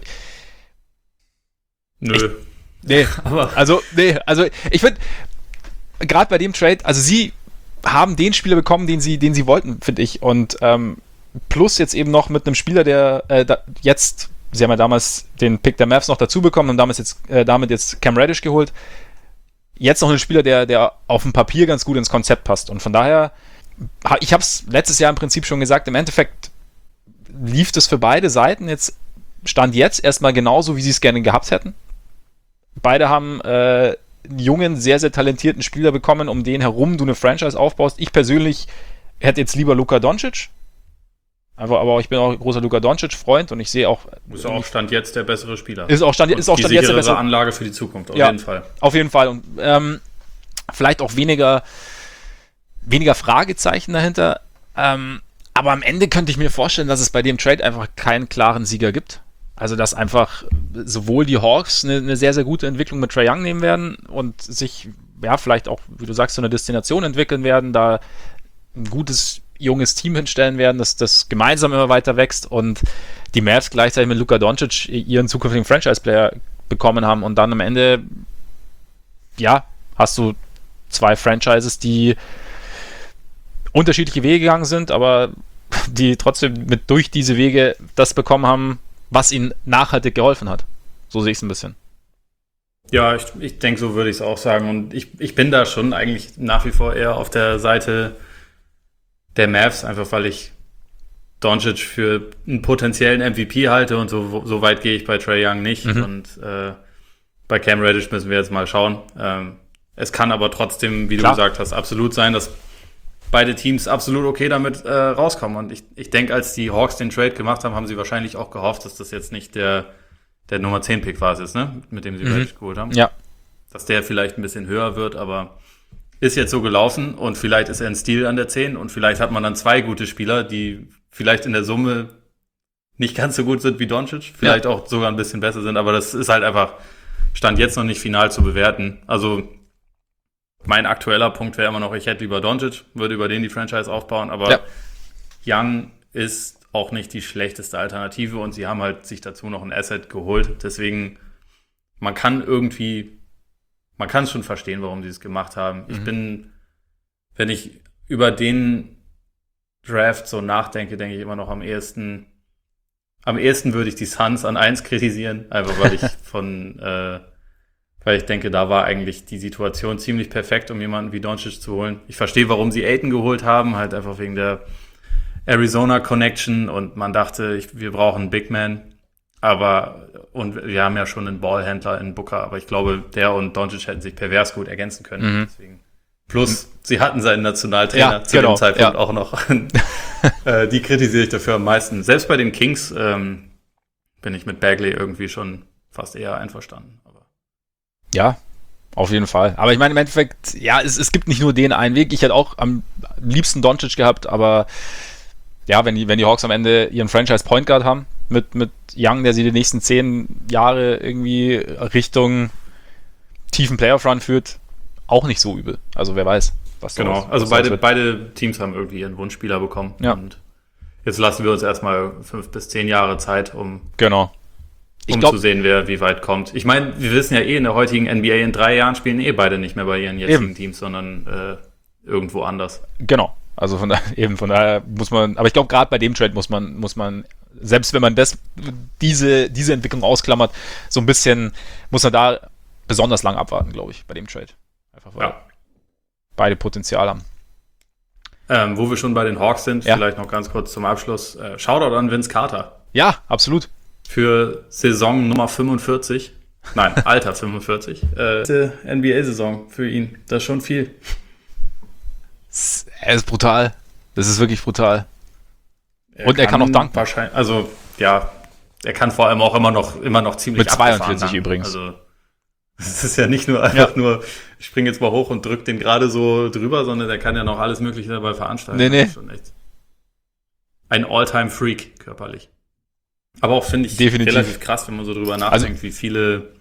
Nö. Ich, nee, aber also, nee, also ich finde, gerade bei dem Trade, also sie haben den Spieler bekommen, den sie, den sie wollten, finde ich, und ähm, plus jetzt eben noch mit einem Spieler, der äh, da jetzt, sie haben ja damals den Pick der Mavs noch dazu bekommen und damals jetzt, äh, damit jetzt Cam Reddish geholt. Jetzt noch ein Spieler, der, der auf dem Papier ganz gut ins Konzept passt. Und von daher, ich habe es letztes Jahr im Prinzip schon gesagt, im Endeffekt lief das für beide Seiten jetzt, stand jetzt erstmal genauso, wie sie es gerne gehabt hätten. Beide haben äh, einen jungen, sehr, sehr talentierten Spieler bekommen, um den herum du eine Franchise aufbaust. Ich persönlich hätte jetzt lieber Luka Doncic. Aber, aber ich bin auch ein großer Luka Doncic-Freund und ich sehe auch... Ist auch Stand jetzt der bessere Spieler. Ist auch Stand, ist auch Stand jetzt der bessere Anlage für die Zukunft, auf ja, jeden Fall. Auf jeden Fall. Und ähm, vielleicht auch weniger, weniger Fragezeichen dahinter. Ähm, aber am Ende könnte ich mir vorstellen, dass es bei dem Trade einfach keinen klaren Sieger gibt. Also dass einfach sowohl die Hawks eine, eine sehr, sehr gute Entwicklung mit Trae Young nehmen werden und sich, ja, vielleicht auch, wie du sagst, so eine Destination entwickeln werden, da ein gutes junges Team hinstellen werden, dass das gemeinsam immer weiter wächst und die Mavs gleichzeitig mit Luka Doncic ihren zukünftigen Franchise-Player bekommen haben und dann am Ende, ja, hast du zwei Franchises, die unterschiedliche Wege gegangen sind, aber die trotzdem mit durch diese Wege das bekommen haben, was ihnen nachhaltig geholfen hat. So sehe ich es ein bisschen. Ja, ich, ich denke, so würde ich es auch sagen und ich, ich bin da schon eigentlich nach wie vor eher auf der Seite der Mavs, einfach weil ich Doncic für einen potenziellen M V P halte und so, so weit gehe ich bei Trae Young nicht. Mhm. Und äh, bei Cam Reddish müssen wir jetzt mal schauen. Ähm, es kann aber trotzdem, wie Klar. du gesagt hast, absolut sein, dass beide Teams absolut okay damit äh, rauskommen. Und ich, ich denke, als die Hawks den Trade gemacht haben, haben sie wahrscheinlich auch gehofft, dass das jetzt nicht der, der Nummer zehn Pick war, ist, ne? Mit dem sie mhm. Reddish geholt haben. Ja. Dass der vielleicht ein bisschen höher wird, aber ist jetzt so gelaufen und vielleicht ist er ein Steal an der zehn und vielleicht hat man dann zwei gute Spieler, die vielleicht in der Summe nicht ganz so gut sind wie Doncic, vielleicht ja. auch sogar ein bisschen besser sind, aber das ist halt einfach, Stand jetzt noch nicht final zu bewerten. Also mein aktueller Punkt wäre immer noch, ich hätte lieber Doncic, würde über den die Franchise aufbauen, aber ja. Young ist auch nicht die schlechteste Alternative und sie haben halt sich dazu noch ein Asset geholt, deswegen man kann irgendwie Man kann es schon verstehen, warum sie es gemacht haben. Mhm. Ich bin, wenn ich über den Draft so nachdenke, denke ich immer noch am ehesten, am ehesten würde ich die Suns an eins kritisieren, einfach weil ich von, äh, weil ich denke, da war eigentlich die Situation ziemlich perfekt, um jemanden wie Doncic zu holen. Ich verstehe, warum sie Ayton geholt haben, halt einfach wegen der Arizona Connection und man dachte, ich, wir brauchen einen Big Man. Aber, und wir haben ja schon einen Ballhändler in Booker, aber ich glaube, der und Doncic hätten sich pervers gut ergänzen können. Mhm. Deswegen. Plus, mhm. sie hatten seinen Nationaltrainer ja, zu genau, dem Zeitpunkt ja. auch noch. äh, die kritisiere ich dafür am meisten. Selbst bei den Kings ähm, bin ich mit Bagley irgendwie schon fast eher einverstanden. Aber ja, auf jeden Fall. Aber ich meine, im Endeffekt, ja, es, es gibt nicht nur den einen Weg. Ich hätte auch am liebsten Doncic gehabt, aber ja, wenn die, wenn die Hawks am Ende ihren Franchise-Point Guard haben, mit, mit Young, der sie die nächsten zehn Jahre irgendwie Richtung tiefen Playoff-Run führt, auch nicht so übel. Also wer weiß, was da Genau, also beide, beide Teams haben irgendwie ihren Wunschspieler bekommen. Ja. Und jetzt lassen wir uns erstmal fünf bis zehn Jahre Zeit, um, genau. ich um glaub, zu sehen, wer wie weit kommt. Ich meine, wir wissen ja eh, in der heutigen N B A in drei Jahren spielen eh beide nicht mehr bei ihren jetzigen eben. Teams, sondern äh, irgendwo anders. Genau. Also von daher, eben von daher muss man, aber ich glaube, gerade bei dem Trade muss man, muss man, selbst wenn man das, diese, diese Entwicklung ausklammert, so ein bisschen, muss man da besonders lang abwarten, glaube ich, bei dem Trade. Einfach weil ja. beide Potenzial haben. Ähm, wo wir schon bei den Hawks sind, ja. vielleicht noch ganz kurz zum Abschluss. Äh, Shoutout an Vince Carter. Ja, absolut. Für Saison Nummer fünfundvierzig. Nein, Alter fünfundvierzig. Äh, N B A-Saison für ihn. Das ist schon viel. Er ist brutal. Das ist wirklich brutal. Er Und er kann, kann auch danken. Wahrscheinlich, also, ja, er kann vor allem auch immer noch, immer noch ziemlich mit zweiundvierzig übrigens. Also, es ist ja nicht nur einfach ja. nur, ich springe jetzt mal hoch und drück den gerade so drüber, sondern er kann ja noch alles Mögliche dabei veranstalten. Nee, nee. Das ist schon echt ein All-Time-Freak körperlich. Aber auch, finde ich, definitiv relativ krass, wenn man so drüber nachdenkt, also, wie viele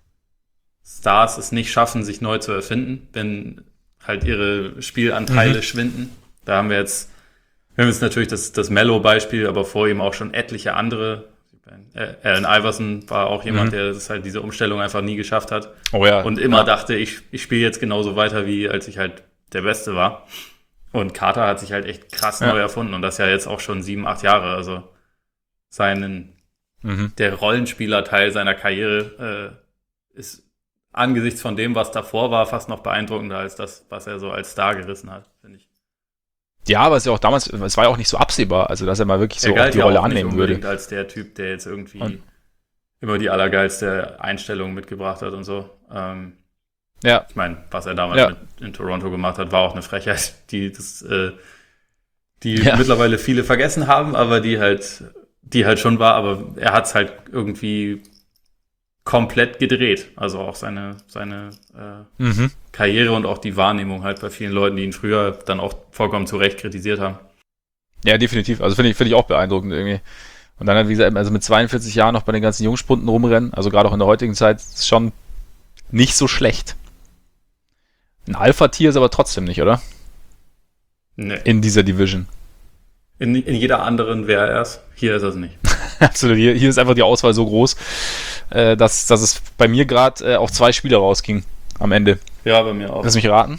Stars es nicht schaffen, sich neu zu erfinden, wenn halt ihre Spielanteile mhm. schwinden. Da haben wir jetzt, wir haben jetzt natürlich das, das Mello-Beispiel, aber vor ihm auch schon etliche andere. Allen Iverson war auch jemand, mhm. der das halt diese Umstellung einfach nie geschafft hat. Oh ja. Und immer ja. dachte, ich, ich spiele jetzt genauso weiter, wie als ich halt der Beste war. Und Carter hat sich halt echt krass ja. neu erfunden und das ja jetzt auch schon sieben, acht Jahre. Also seinen, mhm. der Rollenspieler-Teil seiner Karriere äh, ist angesichts von dem, was davor war, fast noch beeindruckender als das, was er so als Star gerissen hat, finde ich. Ja, aber es ist ja auch damals, es war ja auch nicht so absehbar, also dass er mal wirklich so auch die ja Rolle auch annehmen würde. Nicht als der Typ, der jetzt irgendwie und? immer die allergeilste Einstellung mitgebracht hat und so. Ähm, ja. Ich meine, was er damals ja. mit in Toronto gemacht hat, war auch eine Frechheit, die das, äh, die ja. mittlerweile viele vergessen haben, aber die halt, die halt schon war, aber er hat es halt irgendwie komplett gedreht. Also auch seine, seine äh, mhm. Karriere und auch die Wahrnehmung halt bei vielen Leuten, die ihn früher dann auch vollkommen zu Recht kritisiert haben. Ja, definitiv. Also finde ich, finde ich auch beeindruckend irgendwie. Und dann halt, wie gesagt, also mit zweiundvierzig Jahren noch bei den ganzen Jungspunden rumrennen, also gerade auch in der heutigen Zeit, ist schon nicht so schlecht. Ein Alpha-Tier ist aber trotzdem nicht, oder? Nee. In dieser Division. In, in jeder anderen wäre er es. Hier ist er es nicht. Absolut. Hier, hier ist einfach die Auswahl so groß, äh, dass, dass es bei mir gerade äh, auf zwei Spieler rausging am Ende. Ja, bei mir auch. Lass mich raten.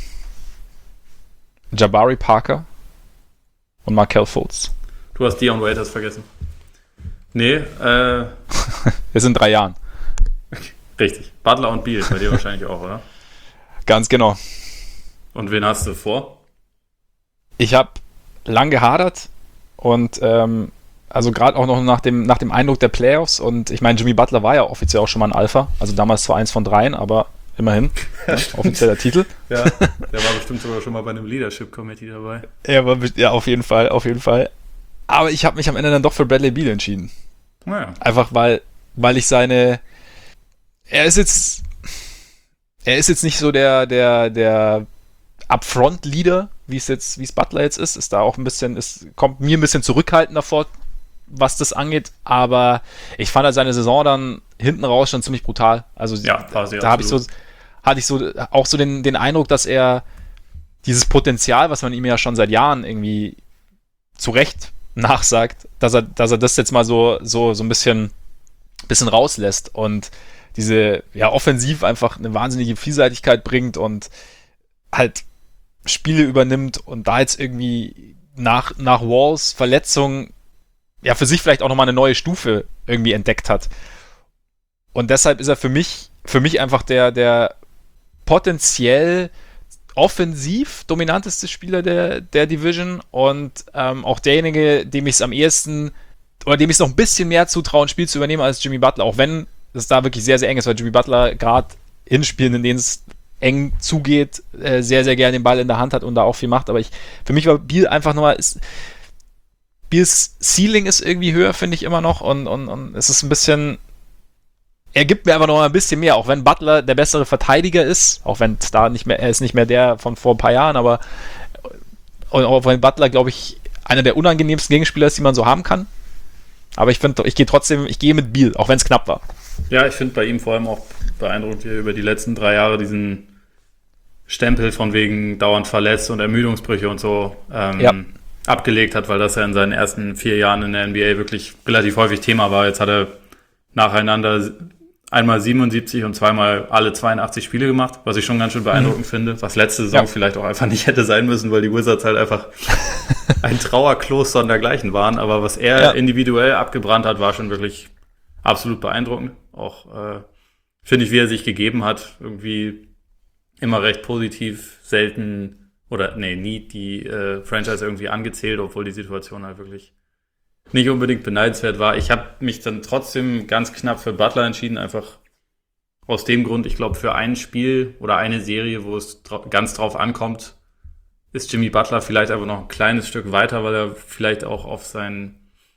Jabari Parker und Markelle Fultz. Du hast Dion Waiters vergessen. Nee, äh... Es sind drei Jahren. Richtig. Butler und Beal bei dir wahrscheinlich auch, oder? Ganz genau. Und wen hast du vor? Ich habe lang gehadert und ähm, also gerade auch noch nach dem, nach dem Eindruck der Playoffs und ich meine, Jimmy Butler war ja offiziell auch schon mal ein Alpha, also damals zwar eins von dreien, aber immerhin. Ja, offizieller Titel. Ja, der war bestimmt sogar schon mal bei einem Leadership Committee dabei. Er war, ja, auf jeden Fall, auf jeden Fall. Aber ich habe mich am Ende dann doch für Bradley Beal entschieden. Naja. Einfach weil, weil ich seine, er ist jetzt, er ist jetzt nicht so der, der, der Upfront-Leader, wie es jetzt, wie es Butler jetzt ist, ist da auch ein bisschen, es kommt mir ein bisschen zurückhaltender vor, was das angeht, aber ich fand halt seine Saison dann hinten raus schon ziemlich brutal. Also ja, da, da habe ich so, hatte ich so auch so den, den Eindruck, dass er dieses Potenzial, was man ihm ja schon seit Jahren irgendwie zu Recht nachsagt, dass er, dass er das jetzt mal so, so, so ein bisschen, bisschen rauslässt und diese, ja, offensiv einfach eine wahnsinnige Vielseitigkeit bringt und halt Spiele übernimmt und da jetzt irgendwie nach, nach Walls Verletzung ja für sich vielleicht auch nochmal eine neue Stufe irgendwie entdeckt hat. Und deshalb ist er für mich, für mich einfach der, der potenziell offensiv dominanteste Spieler der, der Division und ähm, auch derjenige, dem ich es am ehesten oder dem ich es noch ein bisschen mehr zutraue, ein Spiel zu übernehmen als Jimmy Butler, auch wenn es da wirklich sehr, sehr eng ist, weil Jimmy Butler gerade in Spielen, in denen es eng zugeht, äh, sehr, sehr gerne den Ball in der Hand hat und da auch viel macht. Aber ich, für mich war Beal einfach nur, ist, Beals Ceiling ist irgendwie höher, finde ich immer noch und, und, und es ist ein bisschen, er gibt mir einfach noch ein bisschen mehr, auch wenn Butler der bessere Verteidiger ist, auch wenn es da nicht mehr, er ist nicht mehr der von vor ein paar Jahren, aber und auch wenn Butler, glaube ich, einer der unangenehmsten Gegenspieler ist, die man so haben kann. Aber ich finde, ich gehe trotzdem, ich gehe mit Beal, auch wenn es knapp war. Ja, ich finde bei ihm vor allem auch beeindruckend, wie er über die letzten drei Jahre diesen Stempel von wegen dauernd verletzt und Ermüdungsbrüche und so ähm, ja. abgelegt hat, weil das ja in seinen ersten vier Jahren in der N B A wirklich relativ häufig Thema war. Jetzt hat er nacheinander einmal siebenundsiebzig und zweimal alle zweiundachtzig Spiele gemacht, was ich schon ganz schön beeindruckend mhm. finde, was letzte Saison ja. vielleicht auch einfach nicht hätte sein müssen, weil die Wizards halt einfach ein Trauerkloster und dergleichen waren, aber was er ja. individuell abgebrannt hat, war schon wirklich absolut beeindruckend. Auch äh, finde ich, wie er sich gegeben hat, irgendwie immer recht positiv, selten oder nee, nie die äh, Franchise irgendwie angezählt, obwohl die Situation halt wirklich nicht unbedingt beneidenswert war. Ich habe mich dann trotzdem ganz knapp für Butler entschieden, einfach aus dem Grund, ich glaube, für ein Spiel oder eine Serie, wo es dra- ganz drauf ankommt, ist Jimmy Butler vielleicht einfach noch ein kleines Stück weiter, weil er vielleicht auch auf sein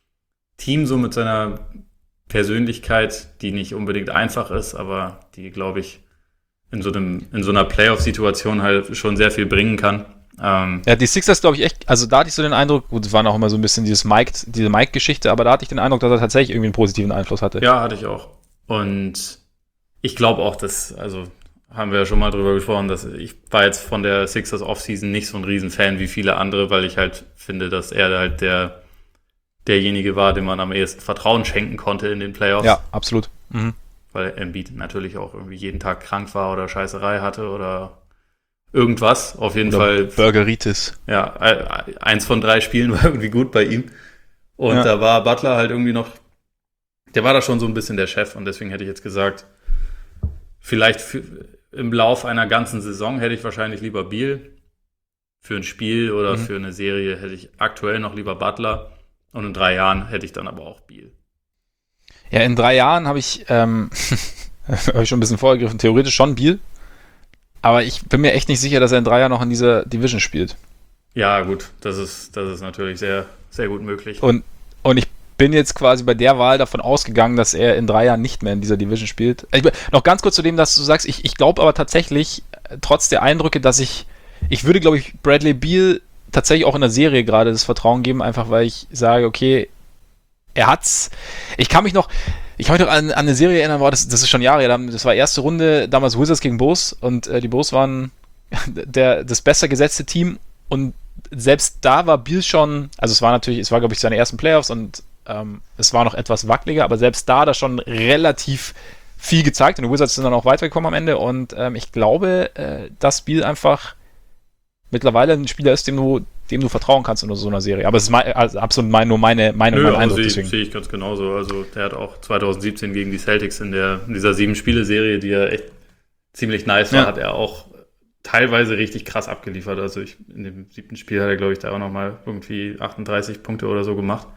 Team so mit seiner Persönlichkeit, die nicht unbedingt einfach ist, aber die, glaube ich, in so einem, in so einer Playoff-Situation halt schon sehr viel bringen kann. Ähm, ja, die Sixers, glaube ich, echt, also da hatte ich so den Eindruck, gut, es waren auch immer so ein bisschen dieses Mike, diese Mike-Geschichte, aber da hatte ich den Eindruck, dass er tatsächlich irgendwie einen positiven Einfluss hatte. Ja, hatte ich auch. Und ich glaube auch, dass, also haben wir ja schon mal drüber gesprochen, dass ich war jetzt von der Sixers Offseason nicht so ein Riesenfan wie viele andere, weil ich halt finde, dass er halt der derjenige war, dem man am ehesten Vertrauen schenken konnte in den Playoffs. Ja, absolut. Mhm. Weil Embiid natürlich auch irgendwie jeden Tag krank war oder Scheißerei hatte oder irgendwas. Auf jeden oder Fall. Burgeritis. Ja, eins von drei Spielen war irgendwie gut bei ihm. Und ja. da war Butler halt irgendwie noch, der war da schon so ein bisschen der Chef und deswegen hätte ich jetzt gesagt, vielleicht für, im Lauf einer ganzen Saison hätte ich wahrscheinlich lieber Beal. Für ein Spiel oder mhm. für eine Serie hätte ich aktuell noch lieber Butler. Und in drei Jahren hätte ich dann aber auch Beal. Ja, in drei Jahren habe ich, ähm, habe ich schon ein bisschen vorgegriffen, theoretisch schon Beal. Aber ich bin mir echt nicht sicher, dass er in drei Jahren noch in dieser Division spielt. Ja, gut, das ist, das ist natürlich sehr, sehr gut möglich. Und, und ich bin jetzt quasi bei der Wahl davon ausgegangen, dass er in drei Jahren nicht mehr in dieser Division spielt. Ich, noch ganz kurz zu dem, dass du sagst, ich, ich glaube aber tatsächlich, trotz der Eindrücke, dass ich, ich würde, glaube ich, Bradley Beal tatsächlich auch in der Serie gerade das Vertrauen geben, einfach weil ich sage, okay, er hat's. Ich kann mich noch, ich kann mich noch an, an eine Serie erinnern, boah, das, das ist schon Jahre her, das war erste Runde, damals Wizards gegen Bulls und äh, die Bulls waren der, das besser gesetzte Team und selbst da war Beal schon, also es war natürlich, es war glaube ich seine ersten Playoffs und ähm, es war noch etwas wackeliger, aber selbst da hat er schon relativ viel gezeigt und die Wizards sind dann auch weitergekommen am Ende und ähm, ich glaube, äh, dass Beal einfach mittlerweile ein Spieler ist, dem du, dem du vertrauen kannst in so einer Serie. Aber es ist mein, also absolut mein, nur meine Meinung, Nö, mein Eindruck. Also sehe ich ganz genauso. Also der hat auch zwanzig siebzehn gegen die Celtics in, der, in dieser Sieben-Spiele-Serie, die ja echt ziemlich nice war, ja. hat er auch teilweise richtig krass abgeliefert. Also ich, in dem siebten Spiel hat er, glaube ich, da auch nochmal irgendwie achtunddreißig Punkte oder so gemacht.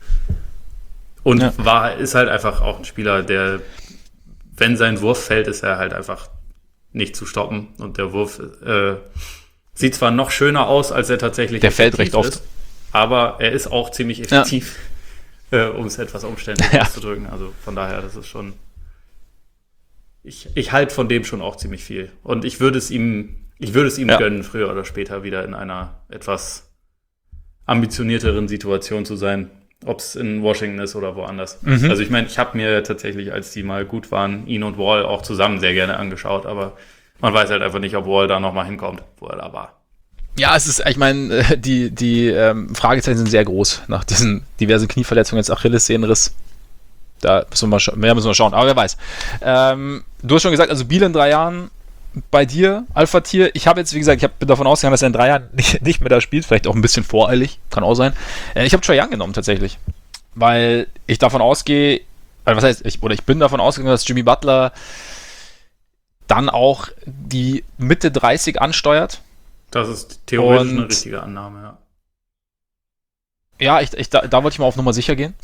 Und ja. war, ist halt einfach auch ein Spieler, der, wenn sein Wurf fällt, ist er halt einfach nicht zu stoppen. Und der Wurf äh, sieht zwar noch schöner aus, als er tatsächlich der fällt recht oft, ist, aber er ist auch ziemlich effektiv, ja. äh, um es etwas umständlich ja. auszudrücken. Also von daher, das ist schon... Ich, ich halte von dem schon auch ziemlich viel. Und ich würde es ihm, ich würde es ihm ja. gönnen, früher oder später wieder in einer etwas ambitionierteren Situation zu sein. Ob es in Washington ist oder woanders. Mhm. Also ich meine, ich habe mir tatsächlich, als die mal gut waren, ihn und Wall auch zusammen sehr gerne angeschaut, aber man weiß halt einfach nicht, ob Wall da nochmal hinkommt, wo er da war. Ja, es ist, ich meine, die, die ähm, Fragezeichen sind sehr groß nach diesen diversen Knieverletzungen, jetzt Achillessehnenriss. Da müssen wir mal, scha- mehr müssen wir schauen, aber wer weiß. Ähm, du hast schon gesagt, also Biel in drei Jahren bei dir, Alpha-Tier. Ich habe jetzt, wie gesagt, ich hab, bin davon ausgegangen, dass er in drei Jahren nicht, nicht mehr da spielt, vielleicht auch ein bisschen voreilig, kann auch sein. Äh, ich habe Trae Young genommen tatsächlich, weil ich davon ausgehe, also was heißt, ich, oder ich bin davon ausgegangen, dass Jimmy Butler dann auch die Mitte dreißig ansteuert. Das ist theoretisch Und, eine richtige Annahme, ja. Ja, ich, ich, da, da wollte ich mal auf Nummer sicher gehen.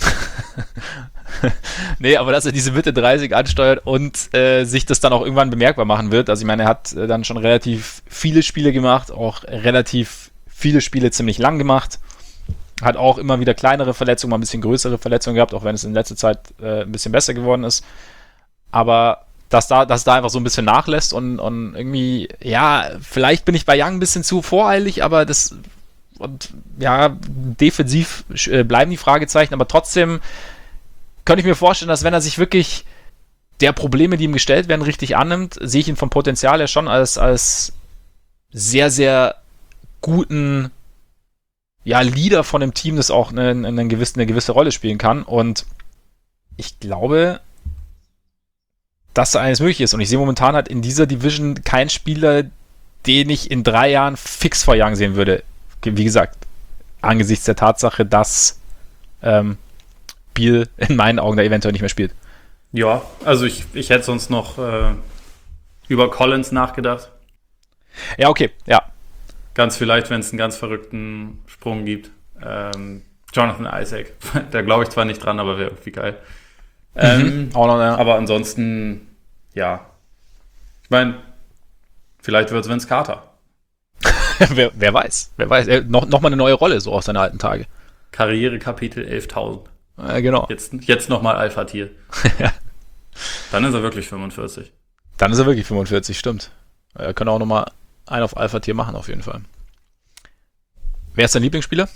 Nee, aber dass er diese Mitte dreißig ansteuert und äh, sich das dann auch irgendwann bemerkbar machen wird. Also ich meine, er hat äh, dann schon relativ viele Spiele gemacht, auch relativ viele Spiele ziemlich lang gemacht. Hat auch immer wieder kleinere Verletzungen, mal ein bisschen größere Verletzungen gehabt, auch wenn es in letzter Zeit äh, ein bisschen besser geworden ist. Aber dass da, dass da einfach so ein bisschen nachlässt und, und irgendwie, ja, vielleicht bin ich bei Young ein bisschen zu voreilig, aber das, und ja, defensiv äh, bleiben die Fragezeichen, aber trotzdem könnte ich mir vorstellen, dass wenn er sich wirklich der Probleme, die ihm gestellt werden, richtig annimmt, sehe ich ihn vom Potenzial her schon als, als sehr, sehr guten ja, Leader von einem Team, das auch eine, eine, gewisse, eine gewisse Rolle spielen kann. Und ich glaube, dass da eines möglich ist. Und ich sehe momentan halt in dieser Division keinen Spieler, den ich in drei Jahren fix vor Young sehen würde. Wie gesagt, angesichts der Tatsache, dass ähm, Beal in meinen Augen da eventuell nicht mehr spielt. Ja, also ich, ich hätte sonst noch äh, über Collins nachgedacht. Ja, okay, ja. Ganz vielleicht, wenn es einen ganz verrückten Sprung gibt. Ähm, Jonathan Isaac, da glaube ich zwar nicht dran, aber wäre irgendwie geil. Ähm, mhm. Auch noch, ja. Aber ansonsten, ja. Ich meine, vielleicht wird es Vince Carter. wer, wer weiß, wer weiß. Er, noch, noch mal eine neue Rolle, so aus seinen alten Tage. Karrierekapitel elftausend. Ja, genau. Jetzt, jetzt nochmal Alpha-Tier. Ja. Dann ist er wirklich fünfundvierzig. Dann ist er wirklich fünfundvierzig, stimmt. Er kann auch nochmal einen auf Alpha-Tier machen, auf jeden Fall. Wer ist dein Lieblingsspieler?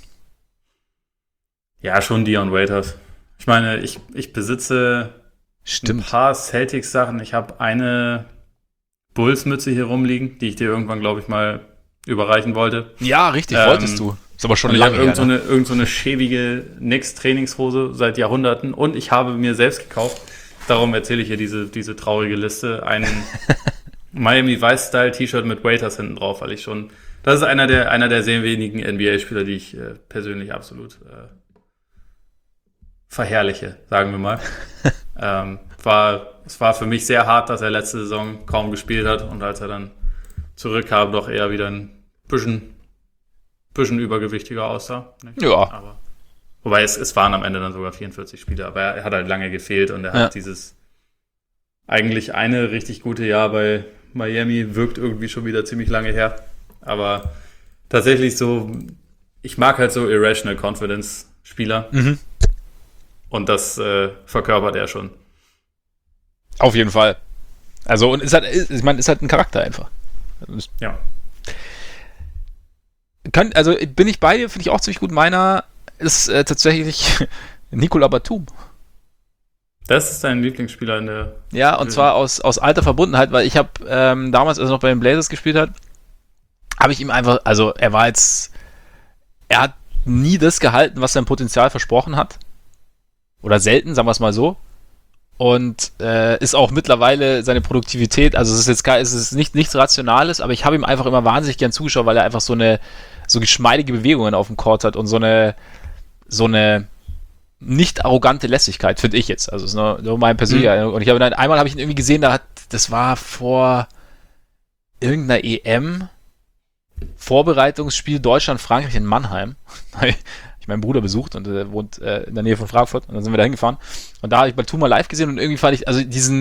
Ja, schon Dion Waiters. Ich meine, ich, ich besitze Stimmt. ein paar Celtics-Sachen. Ich habe eine Bulls-Mütze hier rumliegen, die ich dir irgendwann, glaube ich, mal überreichen wollte. Ja, richtig, ähm, wolltest du. Ist aber schon und lange ich habe her. Irgend so, irgend so eine schäbige Knicks-Trainingshose seit Jahrhunderten und ich habe mir selbst gekauft, darum erzähle ich hier diese, diese traurige Liste, einen Miami Vice-Style-T-Shirt mit Waiters hinten drauf, weil ich schon, das ist einer der, einer der sehr wenigen N B A-Spieler, die ich äh, persönlich absolut äh, verherrliche, sagen wir mal. ähm, war, es war für mich sehr hart, dass er letzte Saison kaum gespielt hat und als er dann zurückkam, doch eher wieder ein bisschen, bisschen übergewichtiger aussah. Nicht? Ja. Aber, wobei es, es waren am Ende dann sogar vierundvierzig Spiele, aber er, er hat halt lange gefehlt und er ja. hat dieses eigentlich eine richtig gute Jahr bei Miami, wirkt irgendwie schon wieder ziemlich lange her. Aber tatsächlich so, ich mag halt so Irrational Confidence Spieler. Mhm. Und das äh, verkörpert er schon. Auf jeden Fall. Also, und ist halt, ich meine, ist halt ein Charakter einfach. Ja. Kann, also bin ich bei dir, finde ich auch ziemlich gut. Meiner ist äh, tatsächlich Nicolas Batum. Das ist dein Lieblingsspieler in der... Ja, und zwar aus, aus alter Verbundenheit, weil ich habe ähm, damals, als er noch bei den Blazers gespielt hat, habe ich ihm einfach, also er war jetzt, er hat nie das gehalten, was sein Potenzial versprochen hat. Oder selten, sagen wir es mal so. Und äh, ist auch mittlerweile seine Produktivität, also es ist jetzt gar, es ist nicht, nichts Rationales, aber ich habe ihm einfach immer wahnsinnig gern zugeschaut, weil er einfach so eine, so geschmeidige Bewegungen auf dem Court hat und so eine, so eine nicht arrogante Lässigkeit, finde ich jetzt. Also, es ist nur, nur mein persönlicher. Mhm. Und ich habe dann, einmal habe ich ihn irgendwie gesehen, da hat, das war vor irgendeiner E M, Vorbereitungsspiel Deutschland-Frankreich in Mannheim. Ich meinen Bruder besucht und er wohnt äh, in der Nähe von Frankfurt und dann sind wir da hingefahren. Und da habe ich Batum mal live gesehen und irgendwie fand ich, also diesen,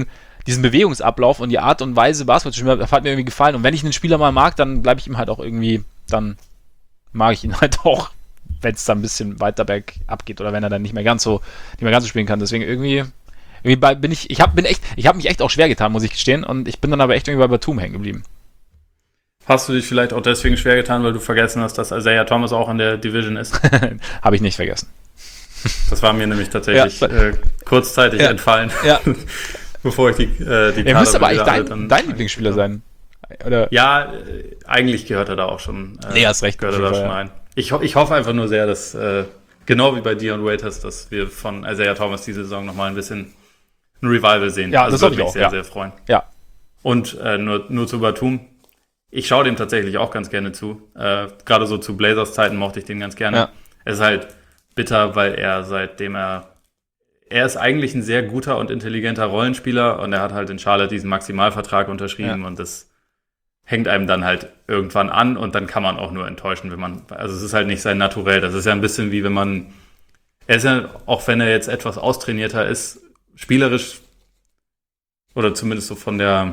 diesen Bewegungsablauf und die Art und Weise Basketball zu spielen, das hat mir irgendwie gefallen. Und wenn ich einen Spieler mal mag, dann bleibe ich ihm halt auch irgendwie, dann mag ich ihn halt auch, wenn es dann ein bisschen weiter bergab geht oder wenn er dann nicht mehr ganz so, nicht mehr ganz so spielen kann. Deswegen irgendwie, irgendwie bei, bin ich, ich habe bin echt, ich habe mich echt auch schwer getan, muss ich gestehen. Und ich bin dann aber echt irgendwie bei Batum hängen geblieben. Hast du dich vielleicht auch deswegen schwer getan, weil du vergessen hast, dass Isaiah Thomas auch in der Division ist? Habe ich nicht vergessen. Das war mir nämlich tatsächlich ja, äh, kurzzeitig ja, entfallen, ja. bevor ich die, äh, die Er müsste aber eigentlich dein, dein Lieblingsspieler sein. Oder? Ja, äh, eigentlich gehört er da auch schon. Äh, nee, hast recht. Gehört er da schon ja. ein. Ich, ho- ich hoffe einfach nur sehr, dass, äh, genau wie bei Dion Waiters, dass wir von Isaiah Thomas diese Saison nochmal ein bisschen ein Revival sehen. Ja, also das würde mich auch, sehr, ja. sehr freuen. Ja. Und äh, nur, nur zu Batum. Ich schaue dem tatsächlich auch ganz gerne zu. Äh, Gerade so zu Blazers Zeiten mochte ich den ganz gerne. Ja. Es ist halt bitter, weil er seitdem er er ist eigentlich ein sehr guter und intelligenter Rollenspieler und er hat halt in Charlotte diesen Maximalvertrag unterschrieben ja. und das hängt einem dann halt irgendwann an und dann kann man auch nur enttäuschen, wenn man, also es ist halt nicht sein Naturell. Das ist ja ein bisschen wie wenn man, er ist ja, auch wenn er jetzt etwas austrainierter ist, spielerisch oder zumindest so von der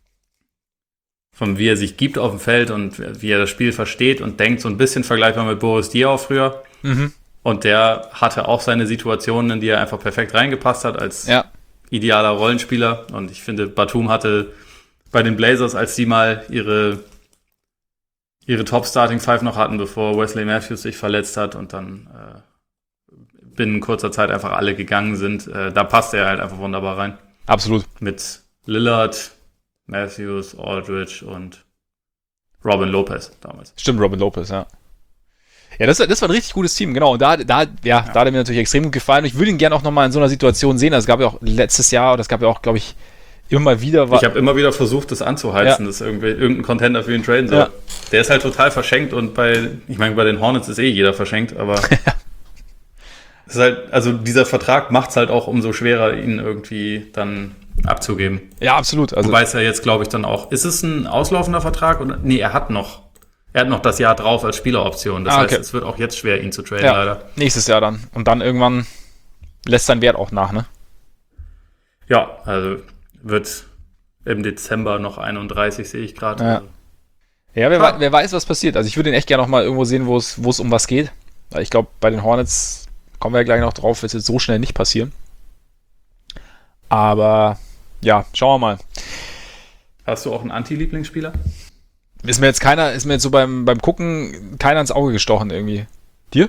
von wie er sich gibt auf dem Feld und wie er das Spiel versteht und denkt, so ein bisschen vergleichbar mit Boris Diaw früher. Mhm. Und der hatte auch seine Situationen, in die er einfach perfekt reingepasst hat als ja. idealer Rollenspieler. Und ich finde, Batum hatte bei den Blazers, als die mal ihre, ihre Top-Starting-Five noch hatten, bevor Wesley Matthews sich verletzt hat und dann äh, binnen kurzer Zeit einfach alle gegangen sind, äh, da passte er halt einfach wunderbar rein. Absolut. Mit Lillard, Matthews, Aldridge und Robin Lopez damals. Stimmt, Robin Lopez, ja. Ja, das, das war ein richtig gutes Team, genau. Und da, da, ja, ja. da hat er mir natürlich extrem gut gefallen. Und ich würde ihn gerne auch nochmal in so einer Situation sehen. Also es gab ja auch letztes Jahr, oder es gab ja auch, glaube ich, immer mal wieder... War, ich habe immer wieder versucht, das anzuheizen, ja. dass irgendwie irgendein Contender für ihn traden soll. Ja. Der ist halt total verschenkt und bei, ich meine, bei den Hornets ist eh jeder verschenkt, aber es ist halt, also dieser Vertrag macht es halt auch umso schwerer, ihn irgendwie dann abzugeben. Ja, absolut. Also, wobei es ja jetzt, glaube ich, dann auch, ist es ein auslaufender Vertrag? Oder? Nee, er hat noch, er hat noch das Jahr drauf als Spieleroption. Das ah, okay. heißt, es wird auch jetzt schwer, ihn zu traden, ja, leider. Nächstes Jahr dann. Und dann irgendwann lässt sein Wert auch nach, ne? Ja, also wird im Dezember noch einunddreißig, sehe ich gerade. Ja, also. ja wer, ah. wer weiß, was passiert. Also ich würde ihn echt gerne noch mal irgendwo sehen, wo es, wo es um was geht. Ich glaube, bei den Hornets kommen wir ja gleich noch drauf, wird es jetzt so schnell nicht passieren. Aber ja, schauen wir mal. Hast du auch einen Anti-Lieblingsspieler? Ist mir jetzt keiner, ist mir jetzt so beim, beim Gucken keiner ins Auge gestochen irgendwie. Dir?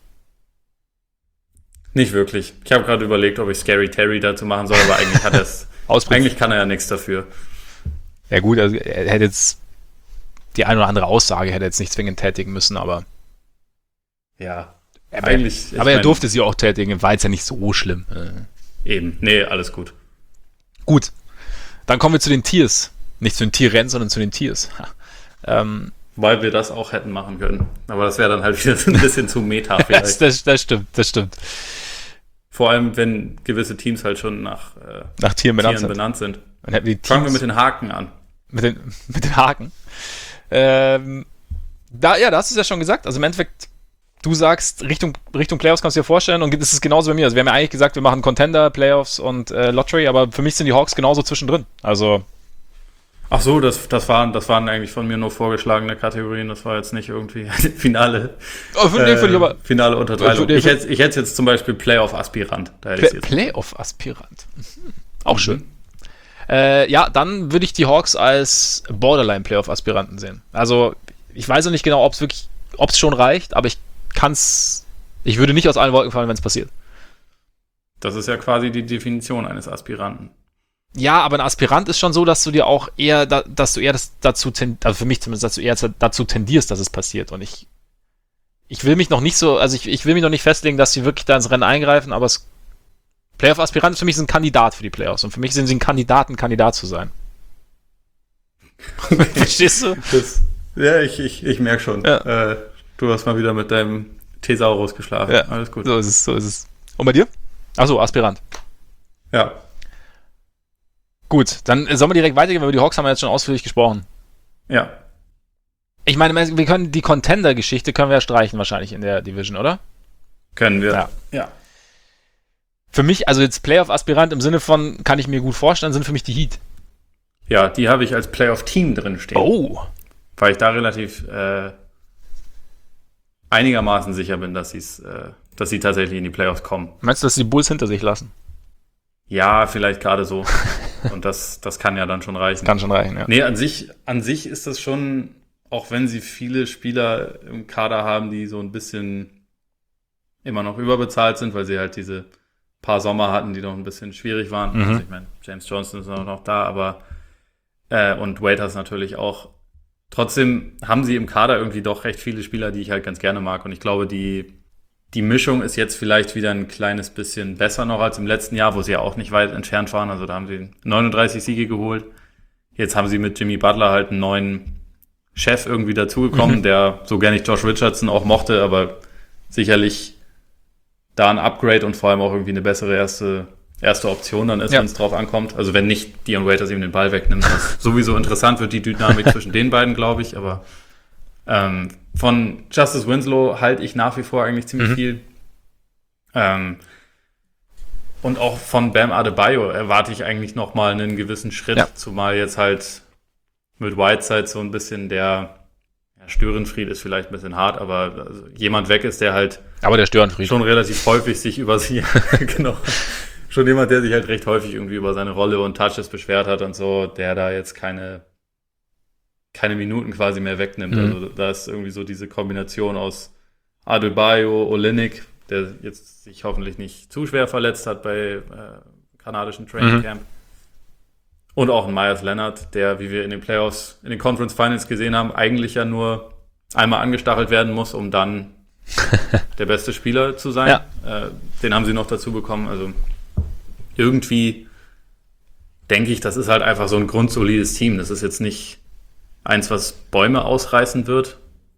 Nicht wirklich. Ich habe gerade überlegt, ob ich Scary Terry dazu machen soll, aber eigentlich hat er es. Eigentlich kann er ja nichts dafür. Ja gut, also er hätte jetzt die eine oder andere Aussage hätte jetzt nicht zwingend tätigen müssen, aber ja, aber, eigentlich. Aber er mein, durfte sie auch tätigen, war jetzt ja nicht so schlimm. Eben, nee, alles gut. Gut, dann kommen wir zu den Tiers. Nicht zu den Tieren, sondern zu den Tiers. ähm, Weil wir das auch hätten machen können. Aber das wäre dann halt wieder so ein bisschen zu meta vielleicht. das, das, das stimmt, das stimmt. Vor allem, wenn gewisse Teams halt schon nach, äh, nach Tieren benannt Tieren sind. Benannt sind. Dann hätten wir die Teams, fangen wir mit den Haken an. Mit den, mit den Haken. Ähm, da, ja, da hast du es ja schon gesagt. Also im Endeffekt, du sagst, Richtung, Richtung Playoffs kannst du dir vorstellen und es ist genauso bei mir. Also wir haben ja eigentlich gesagt, wir machen Contender, Playoffs und äh, Lottery, aber für mich sind die Hawks genauso zwischendrin. Also ach so, das, das, waren, das waren eigentlich von mir nur vorgeschlagene Kategorien. Das war jetzt nicht irgendwie eine finale, oh, für, äh, für aber, finale Unterteilung. Ich hätte ich hätte jetzt zum Beispiel Playoff-Aspirant. Play, Playoff-Aspirant. Mhm. Auch mhm. schön. Äh, ja, dann würde ich die Hawks als Borderline-Playoff-Aspiranten sehen. Also ich weiß noch nicht genau, ob es wirklich, ob es schon reicht, aber ich kann's, ich würde nicht aus allen Wolken fallen, wenn es passiert. Das ist ja quasi die Definition eines Aspiranten. Ja, aber ein Aspirant ist schon so, dass du dir auch eher, da, dass du eher das dazu, tend, also für mich zumindest, dass du eher dazu tendierst, dass es passiert. Und ich, ich will mich noch nicht so, also ich, ich will mich noch nicht festlegen, dass sie wirklich da ins Rennen eingreifen, aber es, Playoff-Aspirant ist für mich ein Kandidat für die Playoffs. Und für mich sind sie ein Kandidat, ein Kandidat zu sein. Verstehst du? Das, ja, ich, ich, ich merke schon. Ja. Äh, du hast mal wieder mit deinem Thesaurus geschlafen. Ja, alles gut. So ist es, so ist es. Und bei dir? Achso, Aspirant. Ja. Gut, dann sollen wir direkt weitergehen, weil über die Hawks haben wir jetzt schon ausführlich gesprochen. Ja. Ich meine, wir können die Contender-Geschichte können wir ja streichen wahrscheinlich in der Division, oder? Können wir. Ja. ja. Für mich, also jetzt Playoff-Aspirant im Sinne von, kann ich mir gut vorstellen, sind für mich die Heat. Ja, die habe ich als Playoff-Team drin stehen. Oh. Weil ich da relativ äh, einigermaßen sicher bin, dass, äh, dass sie tatsächlich in die Playoffs kommen. Meinst du, dass sie die Bulls hinter sich lassen? Ja, vielleicht gerade so. Und das, das kann ja dann schon reichen. Kann schon reichen, ja. Nee, an sich, an sich ist das schon, auch wenn sie viele Spieler im Kader haben, die so ein bisschen immer noch überbezahlt sind, weil sie halt diese paar Sommer hatten, die noch ein bisschen schwierig waren. Mhm. Also ich meine, James Johnson ist auch noch da, aber äh, und Waiters natürlich auch. Trotzdem haben sie im Kader irgendwie doch recht viele Spieler, die ich halt ganz gerne mag. Und ich glaube, die, die Mischung ist jetzt vielleicht wieder ein kleines bisschen besser noch als im letzten Jahr, wo sie ja auch nicht weit entfernt waren. Also da haben sie neununddreißig Siege geholt. Jetzt haben sie mit Jimmy Butler halt einen neuen Chef irgendwie dazugekommen, mhm. der so gerne ich Josh Richardson auch mochte, aber sicherlich da ein Upgrade und vor allem auch irgendwie eine bessere erste, erste Option dann ist, ja. wenn es drauf ankommt. Also wenn nicht Dion Waiters ihm den Ball wegnimmt, was sowieso interessant wird, die Dynamik zwischen den beiden, glaube ich. Aber ähm, von Justice Winslow halte ich nach wie vor eigentlich ziemlich mhm. viel. Ähm, und auch von Bam Adebayo erwarte ich eigentlich noch mal einen gewissen Schritt, ja. zumal jetzt halt mit Whiteside so ein bisschen der ja, Störenfried ist vielleicht ein bisschen hart, aber also jemand weg ist, der halt aber der Störenfried schon relativ häufig sich über sie, genau, schon jemand, der sich halt recht häufig irgendwie über seine Rolle und Touches beschwert hat und so, der da jetzt keine keine Minuten quasi mehr wegnimmt. Mhm. Also da ist irgendwie so diese Kombination aus Adebayo, Olynyk, der jetzt sich hoffentlich nicht zu schwer verletzt hat bei äh, kanadischen Training mhm. Camp. Und auch ein Myers Leonard, der, wie wir in den Playoffs, in den Conference Finals gesehen haben, eigentlich ja nur einmal angestachelt werden muss, um dann der beste Spieler zu sein. Ja. Äh, den haben sie noch dazu bekommen. Also irgendwie denke ich, das ist halt einfach so ein grundsolides Team. Das ist jetzt nicht eins, was Bäume ausreißen wird.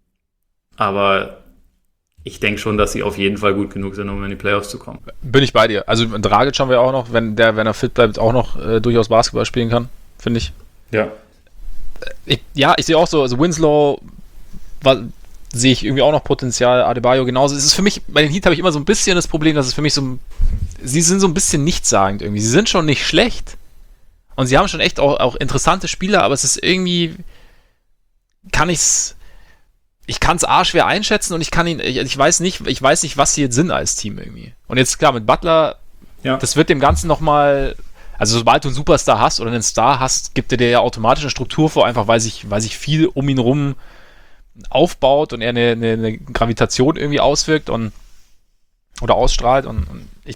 Aber ich denke schon, dass sie auf jeden Fall gut genug sind, um in die Playoffs zu kommen. Bin ich bei dir. Also Dragic haben wir auch noch, wenn der, wenn er fit bleibt, auch noch äh, durchaus Basketball spielen kann, finde ich. Ja. Ich, ja, ich sehe auch so, also Winslow war, sehe ich irgendwie auch noch Potenzial, Adebayo genauso. Es ist für mich, bei den Heat habe ich immer so ein bisschen das Problem, dass es für mich so, sie sind so ein bisschen nichtssagend irgendwie. Sie sind schon nicht schlecht und sie haben schon echt auch, auch interessante Spieler, aber es ist irgendwie, kann ich's ich kann es A schwer einschätzen und ich kann ihn, ich, ich weiß nicht, ich weiß nicht, was sie jetzt sind als Team irgendwie. Und jetzt klar, mit Butler, ja. das wird dem Ganzen nochmal, also sobald du einen Superstar hast oder einen Star hast, gibt er dir ja automatisch eine Struktur vor, einfach weil sich, weil sich viel um ihn rum aufbaut und er eine, eine, eine Gravitation irgendwie auswirkt und oder ausstrahlt und, und ich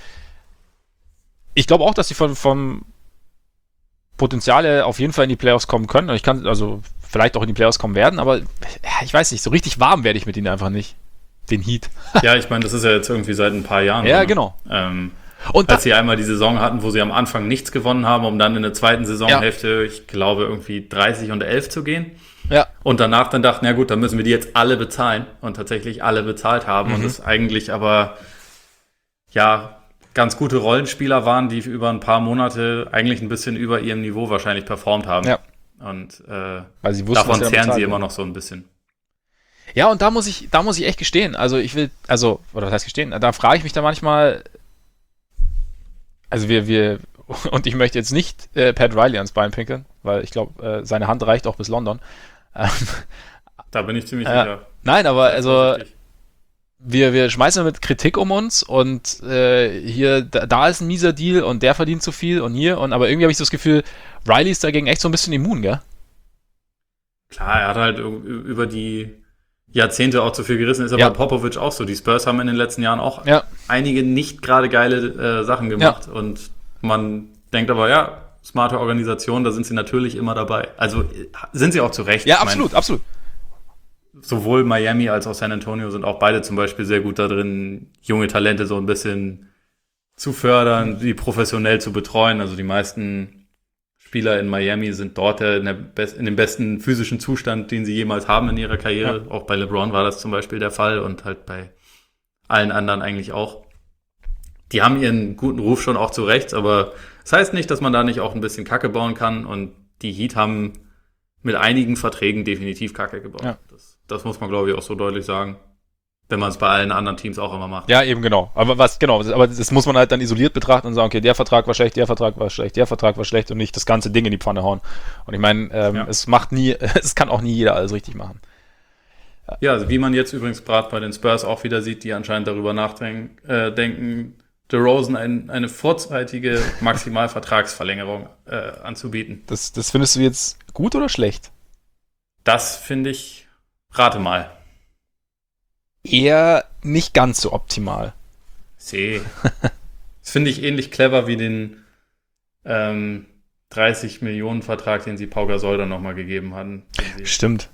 ich glaube auch, dass sie von, vom Potenzial her auf jeden Fall in die Playoffs kommen können. Und ich kann, also vielleicht auch in die Playoffs kommen werden, aber ich weiß nicht, so richtig warm werde ich mit ihnen einfach nicht. Den Heat. Ja, ich meine, das ist ja jetzt irgendwie seit ein paar Jahren. Ja, oder? Genau. Ähm, und als sie einmal die Saison hatten, wo sie am Anfang nichts gewonnen haben, um dann in der zweiten Saisonhälfte, ja. ich glaube, irgendwie dreißig und elf zu gehen. Ja. Und danach dann dachten, ja gut, dann müssen wir die jetzt alle bezahlen und tatsächlich alle bezahlt haben mhm. und es eigentlich aber, ja, ganz gute Rollenspieler waren, die über ein paar Monate eigentlich ein bisschen über ihrem Niveau wahrscheinlich performt haben. Ja. Und äh, Weil sie wussten, davon zehren sie immer noch so ein bisschen. Ja, und da muss ich, da muss ich echt gestehen. Also ich will, also, oder was heißt gestehen? Da frage ich mich dann manchmal, also wir, wir, und ich möchte jetzt nicht äh, Pat Riley ans Bein pinkeln, weil ich glaube, äh, seine Hand reicht auch bis London. Ähm, da bin ich ziemlich äh, sicher. Nein, aber also wir, wir schmeißen mit Kritik um uns und äh, hier, da, da ist ein mieser Deal und der verdient zu viel und hier und aber irgendwie habe ich so das Gefühl, Riley ist dagegen echt so ein bisschen immun, gell? Klar, er hat halt über die Jahrzehnte auch zu viel gerissen, ist aber ja. Popovic auch so. Die Spurs haben in den letzten Jahren auch ja. einige nicht gerade geile äh, Sachen gemacht ja. und man denkt aber, ja, smarte Organisation, da sind sie natürlich immer dabei. Also sind sie auch zu Recht. Ja, absolut, meine, absolut. Sowohl Miami als auch San Antonio sind auch beide zum Beispiel sehr gut da drin, junge Talente so ein bisschen zu fördern, die professionell zu betreuen. Also die meisten Spieler in Miami sind dort in, der Be- in dem besten physischen Zustand, den sie jemals haben in ihrer Karriere. Ja. Auch bei LeBron war das zum Beispiel der Fall und halt bei allen anderen eigentlich auch. Die haben ihren guten Ruf schon auch zu Recht, aber das heißt nicht, dass man da nicht auch ein bisschen Kacke bauen kann und die Heat haben mit einigen Verträgen definitiv Kacke gebaut. Ja. Das, das muss man, glaube ich, auch so deutlich sagen. wenn man es bei allen anderen Teams auch immer macht. Ja, eben genau. Aber was, genau, aber das muss man halt dann isoliert betrachten und sagen, okay, der Vertrag war schlecht, der Vertrag war schlecht, der Vertrag war schlecht und nicht das ganze Ding in die Pfanne hauen. Und ich meine, ähm, ja. es macht nie, es kann auch nie jeder alles richtig machen. Ja, also wie man jetzt übrigens gerade bei den Spurs auch wieder sieht, die anscheinend darüber nachdenken, äh, denken, DeRozan ein, eine vorzeitige Maximalvertragsverlängerung äh, anzubieten. Das, das findest du jetzt gut oder schlecht? Das finde ich, rate mal. Eher nicht ganz so optimal. See. Das finde ich ähnlich clever wie den ähm, dreißig Millionen Vertrag, den sie Pau Gasol dann nochmal gegeben hatten. Stimmt.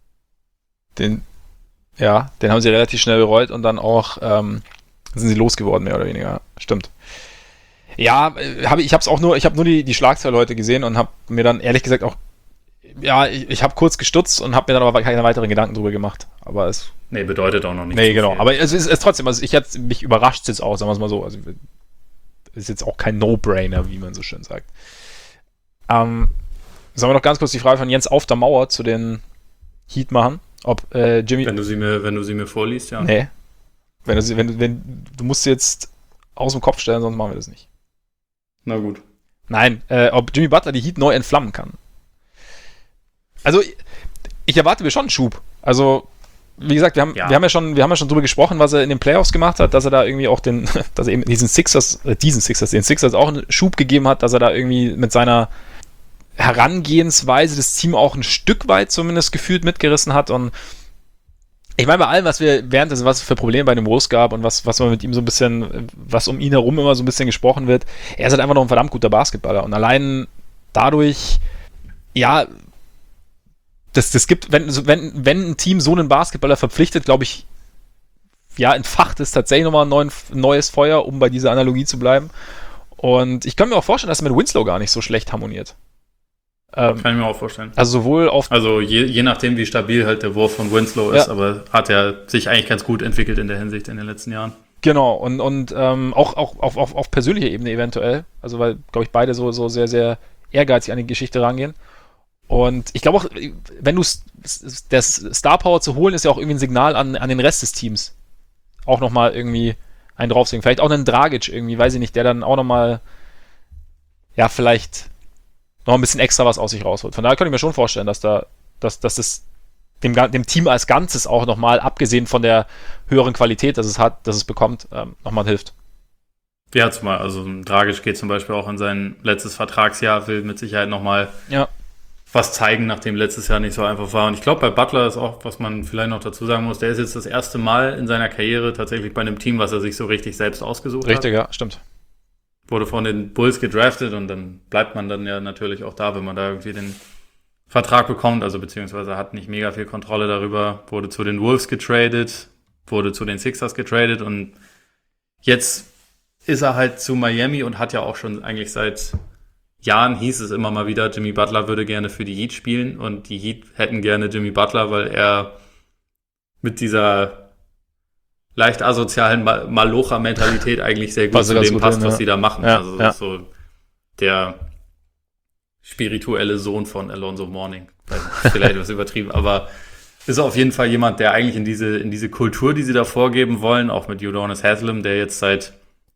Den, ja, den haben sie relativ schnell bereut und dann auch ähm, sind sie losgeworden, mehr oder weniger. Stimmt. Ja, hab, ich habe es auch nur, ich habe nur die, die Schlagzeile heute gesehen und habe mir dann ehrlich gesagt auch, ja, ich, ich habe kurz gestutzt und habe mir dann aber keine weiteren Gedanken drüber gemacht. Aber es Nee, bedeutet auch noch nicht. Nee, genau. Viel. Aber es ist, es ist trotzdem, also ich jetzt, mich überrascht jetzt auch, sagen wir es mal so. Also ist jetzt auch kein No-Brainer, wie man so schön sagt. Ähm, sollen wir noch ganz kurz die Frage von Jens auf der Mauer zu den Heat machen? Ob äh, Jimmy. Wenn du sie mir, wenn du sie mir vorliest, ja. Nee. Wenn du sie, wenn, wenn, du musst sie jetzt aus dem Kopf stellen, sonst machen wir das nicht. Na gut. Nein, äh, ob Jimmy Butler die Heat neu entflammen kann. Also, ich erwarte mir schon einen Schub. Also, wie gesagt, wir haben ja. wir haben ja schon, wir haben ja schon drüber gesprochen, was er in den Playoffs gemacht hat, dass er da irgendwie auch den, dass er eben diesen Sixers, äh, diesen Sixers, den Sixers auch einen Schub gegeben hat, dass er da irgendwie mit seiner Herangehensweise das Team auch ein Stück weit zumindest gefühlt mitgerissen hat. Und ich meine, bei allem, was wir während des, was für Probleme bei dem Wolves gab und was, was man mit ihm so ein bisschen, was um ihn herum immer so ein bisschen gesprochen wird, er ist halt einfach noch ein verdammt guter Basketballer. Und allein dadurch, ja, Das, das gibt, wenn, wenn, wenn ein Team so einen Basketballer verpflichtet, glaube ich, ja, entfacht es tatsächlich nochmal ein neuen, neues Feuer, um bei dieser Analogie zu bleiben. Und ich kann mir auch vorstellen, dass er mit Winslow gar nicht so schlecht harmoniert. Ähm, kann ich mir auch vorstellen. Also sowohl auf... Also je, je nachdem, wie stabil halt der Wurf von Winslow ist, ja. aber hat er sich eigentlich ganz gut entwickelt in der Hinsicht in den letzten Jahren. Genau, und, und ähm, auch, auch auf, auf, auf persönlicher Ebene eventuell. Also weil, glaube ich, beide so, so sehr, sehr ehrgeizig an die Geschichte rangehen. Und ich glaube auch, wenn du das Star Power zu holen, ist ja auch irgendwie ein Signal an, an den Rest des Teams. Auch nochmal irgendwie einen drauflegen. Vielleicht auch einen Dragic irgendwie, weiß ich nicht, der dann auch nochmal, ja, vielleicht noch ein bisschen extra was aus sich rausholt. Von daher kann ich mir schon vorstellen, dass da, dass, dass das dem, dem Team als Ganzes auch nochmal, abgesehen von der höheren Qualität, dass es hat, dass es bekommt, ähm, nochmal hilft. Ja, zumal, also Dragic geht zum Beispiel auch in sein letztes Vertragsjahr, will mit Sicherheit nochmal ja. was zeigen, nachdem letztes Jahr nicht so einfach war. Und ich glaube, bei Butler ist auch, was man vielleicht noch dazu sagen muss, der ist jetzt das erste Mal in seiner Karriere tatsächlich bei einem Team, was er sich so richtig selbst ausgesucht richtig, hat. Richtig, ja, stimmt. Wurde von den Bulls gedraftet und dann bleibt man dann ja natürlich auch da, wenn man da irgendwie den Vertrag bekommt, also beziehungsweise hat nicht mega viel Kontrolle darüber, wurde zu den Wolves getradet, wurde zu den Sixers getradet und jetzt ist er halt zu Miami und hat ja auch schon eigentlich seit Jahren hieß es immer mal wieder, Jimmy Butler würde gerne für die Heat spielen und die Heat hätten gerne Jimmy Butler, weil er mit dieser leicht asozialen Malocha-Mentalität eigentlich sehr gut passt zu dem gut passt, hin, was ja. sie da machen. Ja, also ja. das ist so der spirituelle Sohn von Alonzo Mourning. Vielleicht was übertrieben, aber ist auf jeden Fall jemand, der eigentlich in diese, in diese Kultur, die sie da vorgeben wollen, auch mit Udonis Haslem, der jetzt seit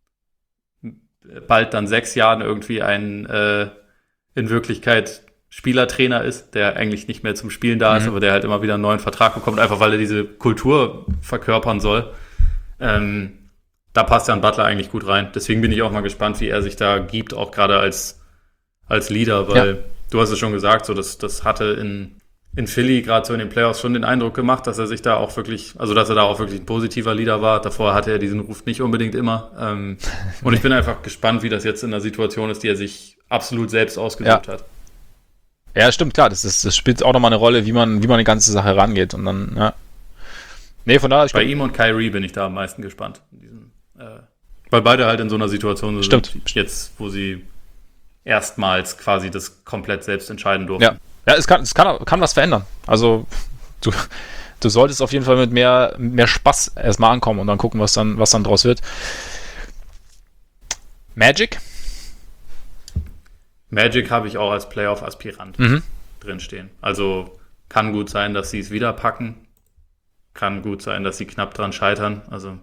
bald dann sechs Jahren irgendwie ein äh, in Wirklichkeit Spielertrainer ist, der eigentlich nicht mehr zum Spielen da ist, mhm. aber der halt immer wieder einen neuen Vertrag bekommt, einfach weil er diese Kultur verkörpern soll. Ähm, da passt ja ein Butler eigentlich gut rein. Deswegen bin ich auch mal gespannt, wie er sich da gibt, auch gerade als, als Leader, weil ja. du hast es schon gesagt, so das, das hatte in, in Philly gerade so in den Playoffs schon den Eindruck gemacht, dass er sich da auch wirklich, also dass er da auch wirklich ein positiver Leader war. Davor hatte er diesen Ruf nicht unbedingt immer. Ähm, und ich bin einfach gespannt, wie das jetzt in der Situation ist, die er sich absolut selbst ausgesucht ja. hat. Ja, stimmt, klar. Das, das, das spielt auch nochmal eine Rolle, wie man, wie man die ganze Sache rangeht. Und dann, ja. Nee, von daher. Bei glaub, ihm und Kyrie bin ich da am meisten gespannt. In diesem, äh, weil beide halt in so einer Situation sind, stimmt. Jetzt, wo sie erstmals quasi das komplett selbst entscheiden durften. Ja, ja es, kann, es kann, kann was verändern. Also, du, du solltest auf jeden Fall mit mehr, mehr Spaß erstmal ankommen und dann gucken, was dann, was dann draus wird. Magic? Magic habe ich auch als Playoff-Aspirant mhm. drinstehen. Also kann gut sein, dass sie es wieder packen. kann gut sein, dass sie knapp dran scheitern. Also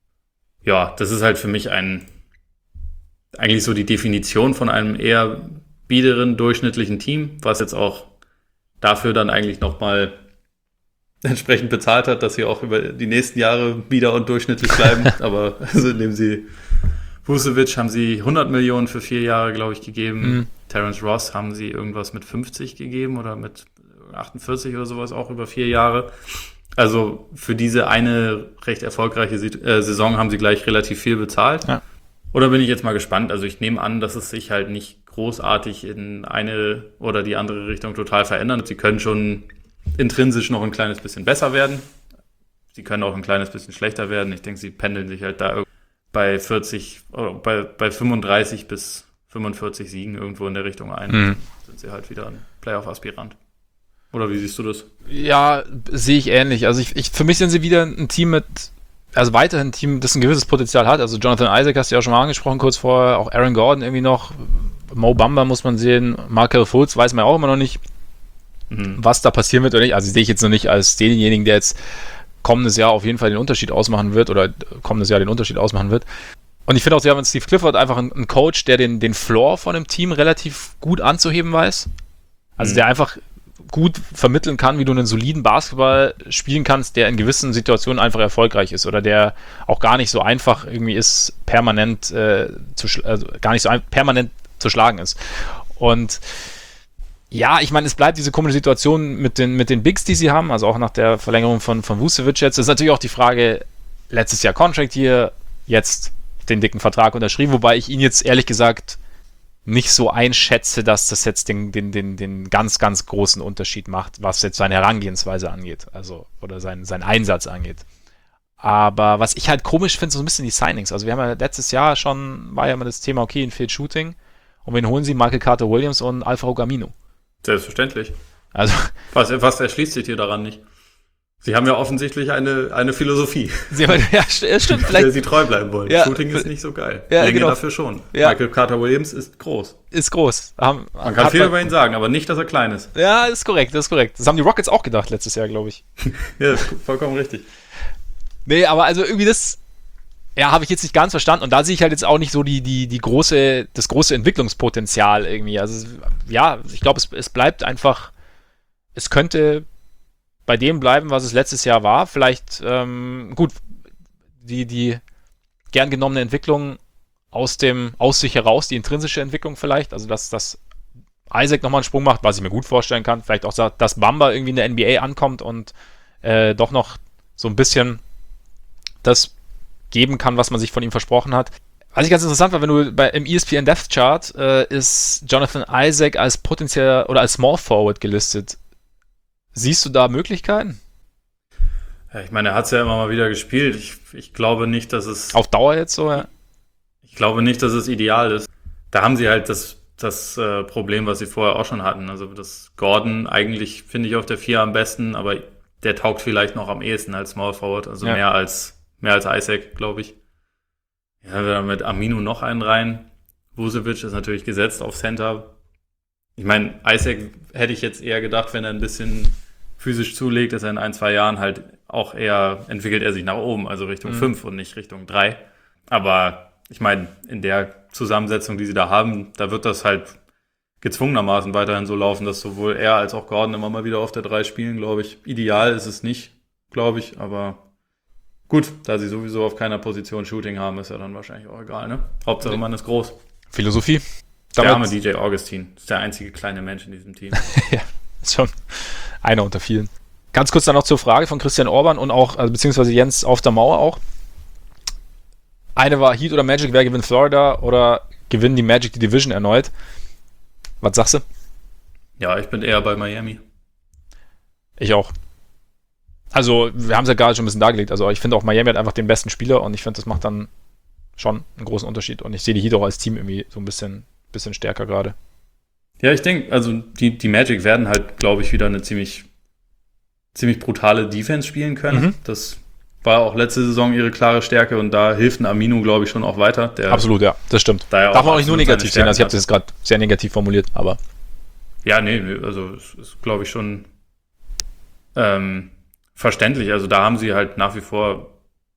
ja, das ist halt für mich ein eigentlich so die Definition von einem eher biederen, durchschnittlichen Team, was jetzt auch dafür dann eigentlich nochmal entsprechend bezahlt hat, dass sie auch über die nächsten Jahre bieder und durchschnittlich bleiben. Aber also indem sie Vucevic haben sie hundert Millionen für vier Jahre, glaube ich, gegeben. Mhm. Terrence Ross haben sie irgendwas mit fünfzig gegeben oder mit achtundvierzig oder sowas auch über vier Jahre. Also für diese eine recht erfolgreiche Saison haben sie gleich relativ viel bezahlt. Ja. Oder bin ich jetzt mal gespannt? Also ich nehme an, dass es sich halt nicht großartig in eine oder die andere Richtung total verändert. Sie können schon intrinsisch noch ein kleines bisschen besser werden. Sie können auch ein kleines bisschen schlechter werden. Ich denke, sie pendeln sich halt da bei vierzig, oder bei, bei fünfunddreißig bis fünfundvierzig Siegen irgendwo in der Richtung ein. Mhm. Sind sie halt wieder ein Playoff-Aspirant. Oder wie siehst du das? Ja, sehe ich ähnlich. Also ich, ich, für mich sind sie wieder ein Team mit, also weiterhin ein Team, das ein gewisses Potenzial hat. Also Jonathan Isaac hast du ja auch schon mal angesprochen, kurz vorher. Auch Aaron Gordon irgendwie noch. Mo Bamba muss man sehen. Markel Fultz weiß man ja auch immer noch nicht, mhm. was da passieren wird oder nicht. Also sehe ich jetzt noch nicht als denjenigen, der jetzt kommendes Jahr auf jeden Fall den Unterschied ausmachen wird oder kommendes Jahr den Unterschied ausmachen wird. Und ich finde auch, sie haben mit Steve Clifford einfach einen, einen Coach, der den, den Floor von einem Team relativ gut anzuheben weiß. Also mhm. der einfach gut vermitteln kann, wie du einen soliden Basketball spielen kannst, der in gewissen Situationen einfach erfolgreich ist oder der auch gar nicht so einfach irgendwie ist, permanent äh, zu schl- also gar nicht so ein- permanent zu schlagen ist. Und ja, ich meine, es bleibt diese komische Situation mit den, mit den Bigs, die sie haben, also auch nach der Verlängerung von, von Vucevic jetzt. Das ist natürlich auch die Frage, letztes Jahr Contract hier, jetzt den dicken Vertrag unterschrieben, wobei ich ihn jetzt ehrlich gesagt nicht so einschätze, dass das jetzt den, den, den, den ganz, ganz großen Unterschied macht, was jetzt seine Herangehensweise angeht, also oder sein, sein Einsatz angeht. Aber was ich halt komisch finde, so ein bisschen die Signings. Also wir haben ja letztes Jahr schon, war ja immer das Thema, okay, in Field Shooting. Und wen holen sie? Michael Carter Williams und Alfaro Gamino. Selbstverständlich. Also was, was erschließt sich hier daran nicht? Sie haben ja offensichtlich eine, eine Philosophie, Sie haben, ja, stimmt, vielleicht, der sie treu bleiben wollen. Ja, Shooting ist nicht so geil. Ja, Länge genau. dafür schon. Ja. Michael Carter Williams ist groß. Ist groß. Haben, Man kann viel über ihn sagen, aber nicht, dass er klein ist. Ja, ist korrekt, das ist korrekt. Das haben die Rockets auch gedacht letztes Jahr, glaube ich. Ja, das ist vollkommen richtig. Nee, aber also irgendwie das, ja, habe ich jetzt nicht ganz verstanden. Und da sehe ich halt jetzt auch nicht so die, die, die große, das große Entwicklungspotenzial irgendwie. Also ja, ich glaube, es, es bleibt einfach, es könnte bei dem bleiben, was es letztes Jahr war. Vielleicht, ähm, gut, die, die gern genommene Entwicklung aus dem, aus sich heraus, die intrinsische Entwicklung vielleicht, also dass, dass Isaac nochmal einen Sprung macht, was ich mir gut vorstellen kann. Vielleicht auch, dass Bamba irgendwie in der N B A ankommt und äh, doch noch so ein bisschen das geben kann, was man sich von ihm versprochen hat. Was ich ganz interessant war, wenn du bei, im E S P N Depth Chart äh, ist Jonathan Isaac als potenzieller oder als Small Forward gelistet. Siehst du da Möglichkeiten? Ja, ich meine, er hat es ja immer mal wieder gespielt. Ich, ich glaube nicht, dass es... Auf Dauer jetzt so, ja? Ich glaube nicht, dass es ideal ist. Da haben sie halt das, das äh, Problem, was sie vorher auch schon hatten. Also das Gordon eigentlich finde ich auf der vier am besten, aber der taugt vielleicht noch am ehesten als Small Forward. Also ja. mehr als mehr als Isaac, glaube ich. Ja, wir haben mit Aminu noch einen rein. Vucevic ist natürlich gesetzt auf Center. Ich meine, Isaac hätte ich jetzt eher gedacht, wenn er ein bisschen physisch zulegt, dass er in ein, zwei Jahren halt auch eher entwickelt er sich nach oben, also Richtung mhm. fünf und nicht Richtung drei. Aber ich meine, in der Zusammensetzung, die sie da haben, da wird das halt gezwungenermaßen weiterhin so laufen, dass sowohl er als auch Gordon immer mal wieder auf der drei spielen, glaube ich. Ideal ist es nicht, glaube ich, aber gut, da sie sowieso auf keiner Position Shooting haben, ist ja dann wahrscheinlich auch egal, ne? Hauptsache man ist groß. Philosophie. Der arme D J Augustin ist der einzige kleine Mensch in diesem Team. Ja, ist schon einer unter vielen. Ganz kurz dann noch zur Frage von Christian Orban und auch, also beziehungsweise Jens auf der Mauer auch. Eine war Heat oder Magic, wer gewinnt Florida oder gewinnen die Magic die Division erneut? Was sagst du? Ja, ich bin eher bei Miami. Ich auch. Also, wir haben es ja gerade schon ein bisschen dargelegt. Also, ich finde auch, Miami hat einfach den besten Spieler und ich finde, das macht dann schon einen großen Unterschied. Und ich sehe die Heat auch als Team irgendwie so ein bisschen, bisschen stärker gerade. Ja, ich denke, also die, die Magic werden halt, glaube ich, wieder eine ziemlich, ziemlich brutale Defense spielen können. Mhm. Das war auch letzte Saison ihre klare Stärke und da hilft ein Aminu, glaube ich, schon auch weiter. Der absolut, ja, das stimmt. Da darf man auch nicht nur negativ sehen. Also ich habe das jetzt gerade sehr negativ formuliert, aber... Ja, nee, also es ist, glaube ich, schon ähm, verständlich. Also da haben sie halt nach wie vor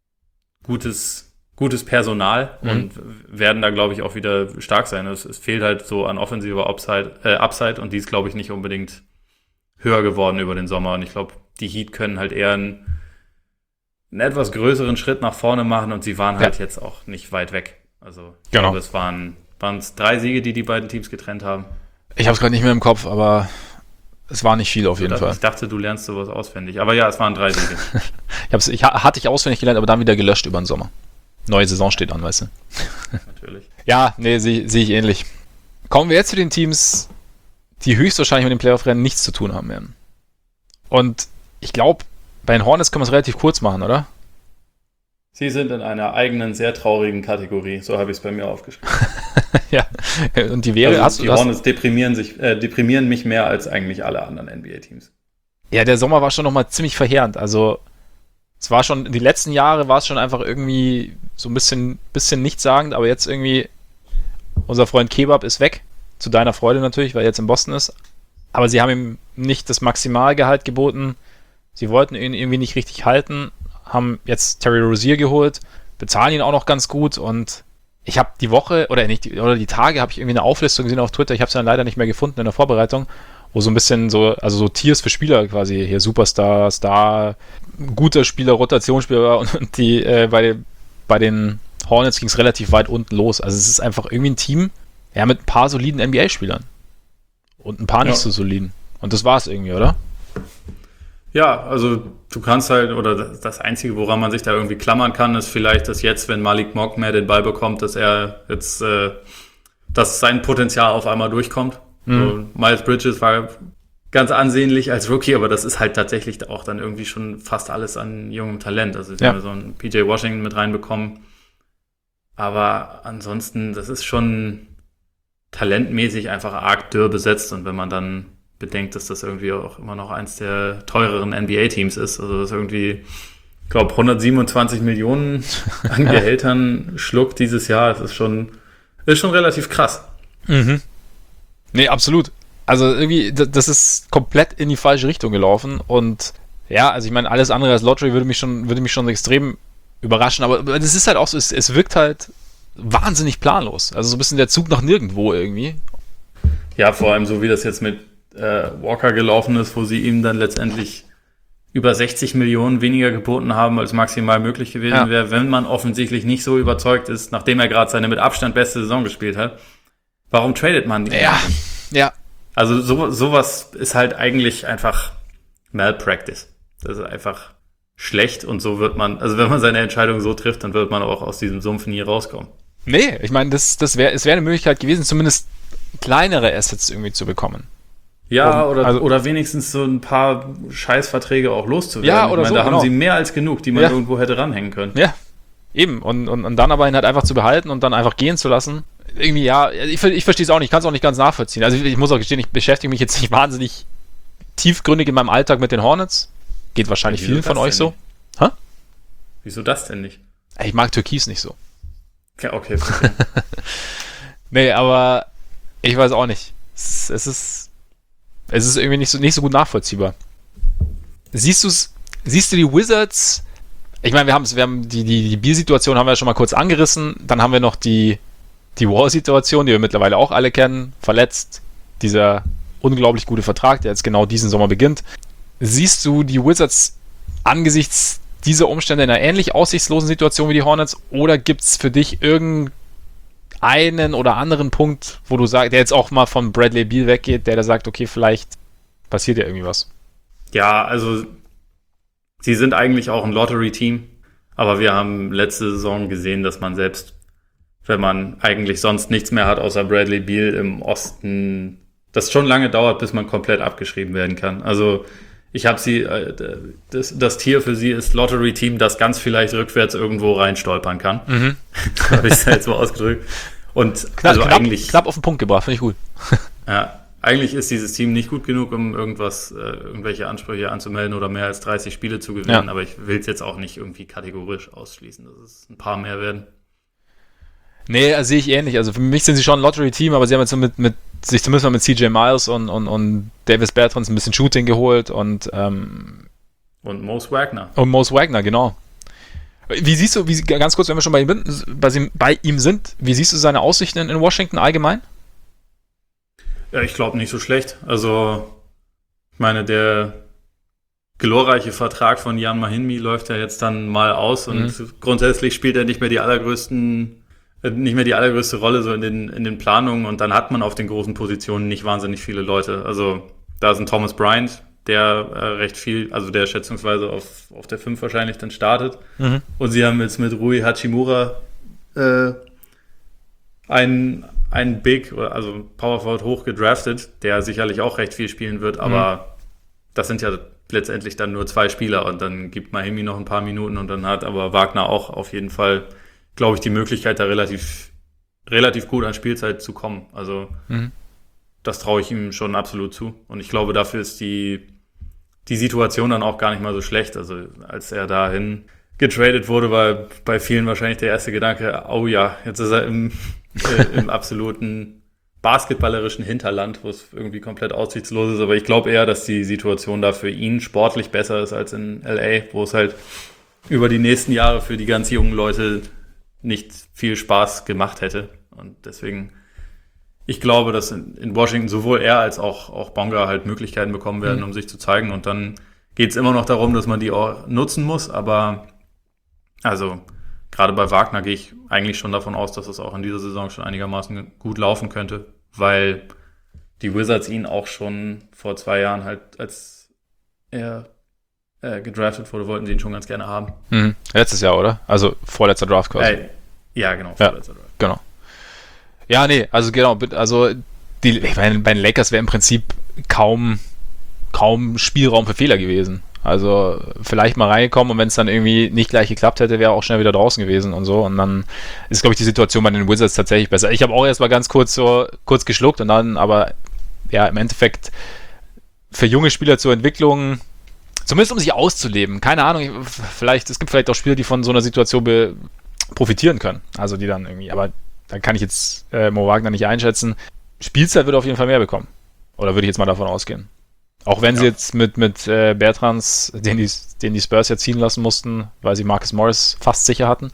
gutes, gutes Personal mhm. und werden da, glaube ich, auch wieder stark sein. Es, es fehlt halt so an offensiver Upside, äh, Upside und die ist, glaube ich, nicht unbedingt höher geworden über den Sommer. Und ich glaube, die Heat können halt eher einen, einen etwas größeren Schritt nach vorne machen und sie waren halt ja. jetzt auch nicht weit weg. Also ich genau. glaube, es waren waren es drei Siege, die die beiden Teams getrennt haben. Ich habe es gerade nicht mehr im Kopf, aber es war nicht viel auf jeden ich dachte, Fall. Ich dachte, du lernst sowas auswendig. Aber ja, es waren drei Siege. ich hab's, ich, hatte ich auswendig gelernt, aber dann wieder gelöscht über den Sommer. Neue Saison steht an, weißt du. Natürlich. Ja, nee, sehe seh ich ähnlich. Kommen wir jetzt zu den Teams, die höchstwahrscheinlich mit dem Playoff-Rennen nichts zu tun haben werden. Und ich glaube, bei den Hornets können wir es relativ kurz machen, oder? Sie sind in einer eigenen, sehr traurigen Kategorie. So habe ich es bei mir aufgeschrieben. ja, und die wäre... Also hast die du, Hornets deprimieren, sich, äh, deprimieren mich mehr als eigentlich alle anderen N B A-Teams. Ja, der Sommer war schon nochmal ziemlich verheerend. Also es war schon, die letzten Jahre war es schon einfach irgendwie so ein bisschen, bisschen nichtssagend, aber jetzt irgendwie, unser Freund Kebab ist weg. Zu deiner Freude natürlich, weil er jetzt in Boston ist. Aber sie haben ihm nicht das Maximalgehalt geboten. Sie wollten ihn irgendwie nicht richtig halten. Haben jetzt Terry Rozier geholt, bezahlen ihn auch noch ganz gut und ich habe die Woche, oder nicht, die, oder die Tage habe ich irgendwie eine Auflistung gesehen auf Twitter, ich habe es dann leider nicht mehr gefunden in der Vorbereitung, wo so ein bisschen so, also so Tiers für Spieler quasi, hier Superstar, Star, guter Spieler, Rotationsspieler und, und die, äh, bei, bei den Hornets ging es relativ weit unten los. Also es ist einfach irgendwie ein Team, ja, mit ein paar soliden N B A-Spielern und ein paar nicht ja. so soliden. Und das war es irgendwie, oder? Ja, also du kannst halt, oder das Einzige, woran man sich da irgendwie klammern kann, ist vielleicht, dass jetzt, wenn Malik Monk mehr den Ball bekommt, dass er jetzt, äh, dass sein Potenzial auf einmal durchkommt. Mhm. So, Miles Bridges war ganz ansehnlich als Rookie, aber das ist halt tatsächlich auch dann irgendwie schon fast alles an jungem Talent. Also wir ja. haben so einen P J Washington mit reinbekommen. Aber ansonsten, das ist schon talentmäßig einfach arg dürr besetzt und wenn man dann bedenkt, dass das irgendwie auch immer noch eins der teureren N B A-Teams ist. Also das irgendwie, ich glaube, hundertsiebenundzwanzig Millionen an Gehältern schluckt dieses Jahr. Das ist schon, ist schon relativ krass. Mhm. Nee, absolut. Also irgendwie, das ist komplett in die falsche Richtung gelaufen. Und ja, also ich meine, alles andere als Lottery würde mich schon, würde mich schon extrem überraschen. Aber das ist halt auch so, es, es wirkt halt wahnsinnig planlos. Also so ein bisschen der Zug nach nirgendwo irgendwie. Ja, vor allem so wie das jetzt mit Walker gelaufen ist, wo sie ihm dann letztendlich über sechzig Millionen weniger geboten haben, als maximal möglich gewesen ja. wäre, wenn man offensichtlich nicht so überzeugt ist, nachdem er gerade seine mit Abstand beste Saison gespielt hat. Warum tradet man die? Ja, ja. Also so, sowas ist halt eigentlich einfach Malpractice. Das ist einfach schlecht und so wird man, also wenn man seine Entscheidung so trifft, dann wird man auch aus diesem Sumpf nie rauskommen. Nee, ich meine, das, das wäre, es wäre eine Möglichkeit gewesen, zumindest kleinere Assets irgendwie zu bekommen. Ja, um, oder, also, oder wenigstens so ein paar Scheißverträge auch loszuwerden. Ja, oder ich meine, so, da genau. haben sie mehr als genug, die man ja. irgendwo hätte ranhängen können. Ja, eben. Und, und, und dann aber ihn halt einfach zu behalten und dann einfach gehen zu lassen. Irgendwie, ja, ich, ich verstehe es auch nicht, ich kann es auch nicht ganz nachvollziehen. Also ich, ich muss auch gestehen, ich beschäftige mich jetzt nicht wahnsinnig tiefgründig in meinem Alltag mit den Hornets. Geht wahrscheinlich ja, vielen von euch so. Hä? Wieso das denn nicht? Ich mag Türkis nicht so. Ja, okay. okay. Nee, aber ich weiß auch nicht. Es, es ist... Es ist irgendwie nicht so, nicht so gut nachvollziehbar. Siehst du's, siehst du die Wizards? Ich meine, wir haben wir haben die, die, die Bier-Situation haben wir ja schon mal kurz angerissen. Dann haben wir noch die, die Wall-Situation, die wir mittlerweile auch alle kennen. Verletzt. Dieser unglaublich gute Vertrag, der jetzt genau diesen Sommer beginnt. Siehst du die Wizards angesichts dieser Umstände in einer ähnlich aussichtslosen Situation wie die Hornets? Oder gibt es für dich irgendeinen oder anderen Punkt, wo du sagst, der jetzt auch mal von Bradley Beal weggeht, der da sagt, okay, vielleicht passiert ja irgendwie was? Ja, also sie sind eigentlich auch ein Lottery-Team, aber wir haben letzte Saison gesehen, dass man selbst, wenn man eigentlich sonst nichts mehr hat außer Bradley Beal im Osten, das schon lange dauert, bis man komplett abgeschrieben werden kann. Also ich habe sie, das, das Tier für sie ist Lottery-Team, das ganz vielleicht rückwärts irgendwo reinstolpern kann. Mhm. Habe ich es jetzt so ausgedrückt. Und knapp, also knapp, eigentlich knapp auf den Punkt gebracht, finde ich gut. Ja, eigentlich ist dieses Team nicht gut genug, um irgendwas, äh, irgendwelche Ansprüche anzumelden oder mehr als dreißig Spiele zu gewinnen, ja. aber ich will es jetzt auch nicht irgendwie kategorisch ausschließen, dass es ein paar mehr werden. Nee, also sehe ich ähnlich. Also für mich sind sie schon ein Lottery-Team, aber sie haben jetzt mit, mit sich zumindest mal mit C J Miles und, und, und Davis Bertrands ein bisschen Shooting geholt und ähm, Und Mose Wagner. Und Mose Wagner, genau. Wie siehst du, wie, ganz kurz, wenn wir schon bei ihm, bei, bei ihm sind, wie siehst du seine Aussichten in, in Washington allgemein? Ja, ich glaube nicht so schlecht. Also, ich meine, der glorreiche Vertrag von Jan Mahinmi läuft ja jetzt dann mal aus und mhm. grundsätzlich spielt er nicht mehr die allergrößten, äh, nicht mehr die allergrößte Rolle so in den, in den Planungen und dann hat man auf den großen Positionen nicht wahnsinnig viele Leute. Also, da ist ein Thomas Bryant, der äh, recht viel, also der schätzungsweise auf, auf der fünf wahrscheinlich dann startet. Mhm. Und sie haben jetzt mit Rui Hachimura äh, einen, einen Big, also Power Forward hoch gedraftet, der sicherlich auch recht viel spielen wird, aber mhm. das sind ja letztendlich dann nur zwei Spieler und dann gibt Mahinmi noch ein paar Minuten und dann hat aber Wagner auch auf jeden Fall, glaube ich, die Möglichkeit, da relativ, relativ gut an Spielzeit zu kommen. Also mhm. das traue ich ihm schon absolut zu. Und ich glaube, dafür ist die die Situation dann auch gar nicht mal so schlecht. Also als er dahin getradet wurde, war bei vielen wahrscheinlich der erste Gedanke, oh ja, jetzt ist er im, äh, im absoluten basketballerischen Hinterland, wo es irgendwie komplett aussichtslos ist. Aber ich glaube eher, dass die Situation da für ihn sportlich besser ist als in L A, wo es halt über die nächsten Jahre für die ganz jungen Leute nicht viel Spaß gemacht hätte. Und deswegen, ich glaube, dass in, in Washington sowohl er als auch, auch Bonga halt Möglichkeiten bekommen werden, mhm. um sich zu zeigen. Und dann geht es immer noch darum, dass man die auch nutzen muss. Aber also gerade bei Wagner gehe ich eigentlich schon davon aus, dass es auch in dieser Saison schon einigermaßen gut laufen könnte, weil die Wizards ihn auch schon vor zwei Jahren halt, als er äh, gedraftet wurde, wollten sie ihn schon ganz gerne haben. Mhm. Letztes Jahr, oder? Also vorletzter Draft quasi. Äh, ja, genau. Ja, vorletzter Draft. Genau. Ja, nee, also genau, also die, ich meine, bei den Lakers wäre im Prinzip kaum, kaum Spielraum für Fehler gewesen. Also vielleicht mal reingekommen und wenn es dann irgendwie nicht gleich geklappt hätte, wäre auch schnell wieder draußen gewesen und so. Und dann ist, glaube ich, die Situation bei den Wizards tatsächlich besser. Ich habe auch erst mal ganz kurz so kurz geschluckt und dann, aber ja, im Endeffekt für junge Spieler zur Entwicklung, zumindest um sich auszuleben, keine Ahnung, vielleicht, es gibt vielleicht auch Spieler, die von so einer Situation be- profitieren können. Also die dann irgendwie, aber da kann ich jetzt äh, Mo Wagner nicht einschätzen. Spielzeit wird er auf jeden Fall mehr bekommen. Oder würde ich jetzt mal davon ausgehen. Auch wenn ja. sie jetzt mit, mit äh, Bertrands, den die, den die Spurs ja ziehen lassen mussten, weil sie Marcus Morris fast sicher hatten,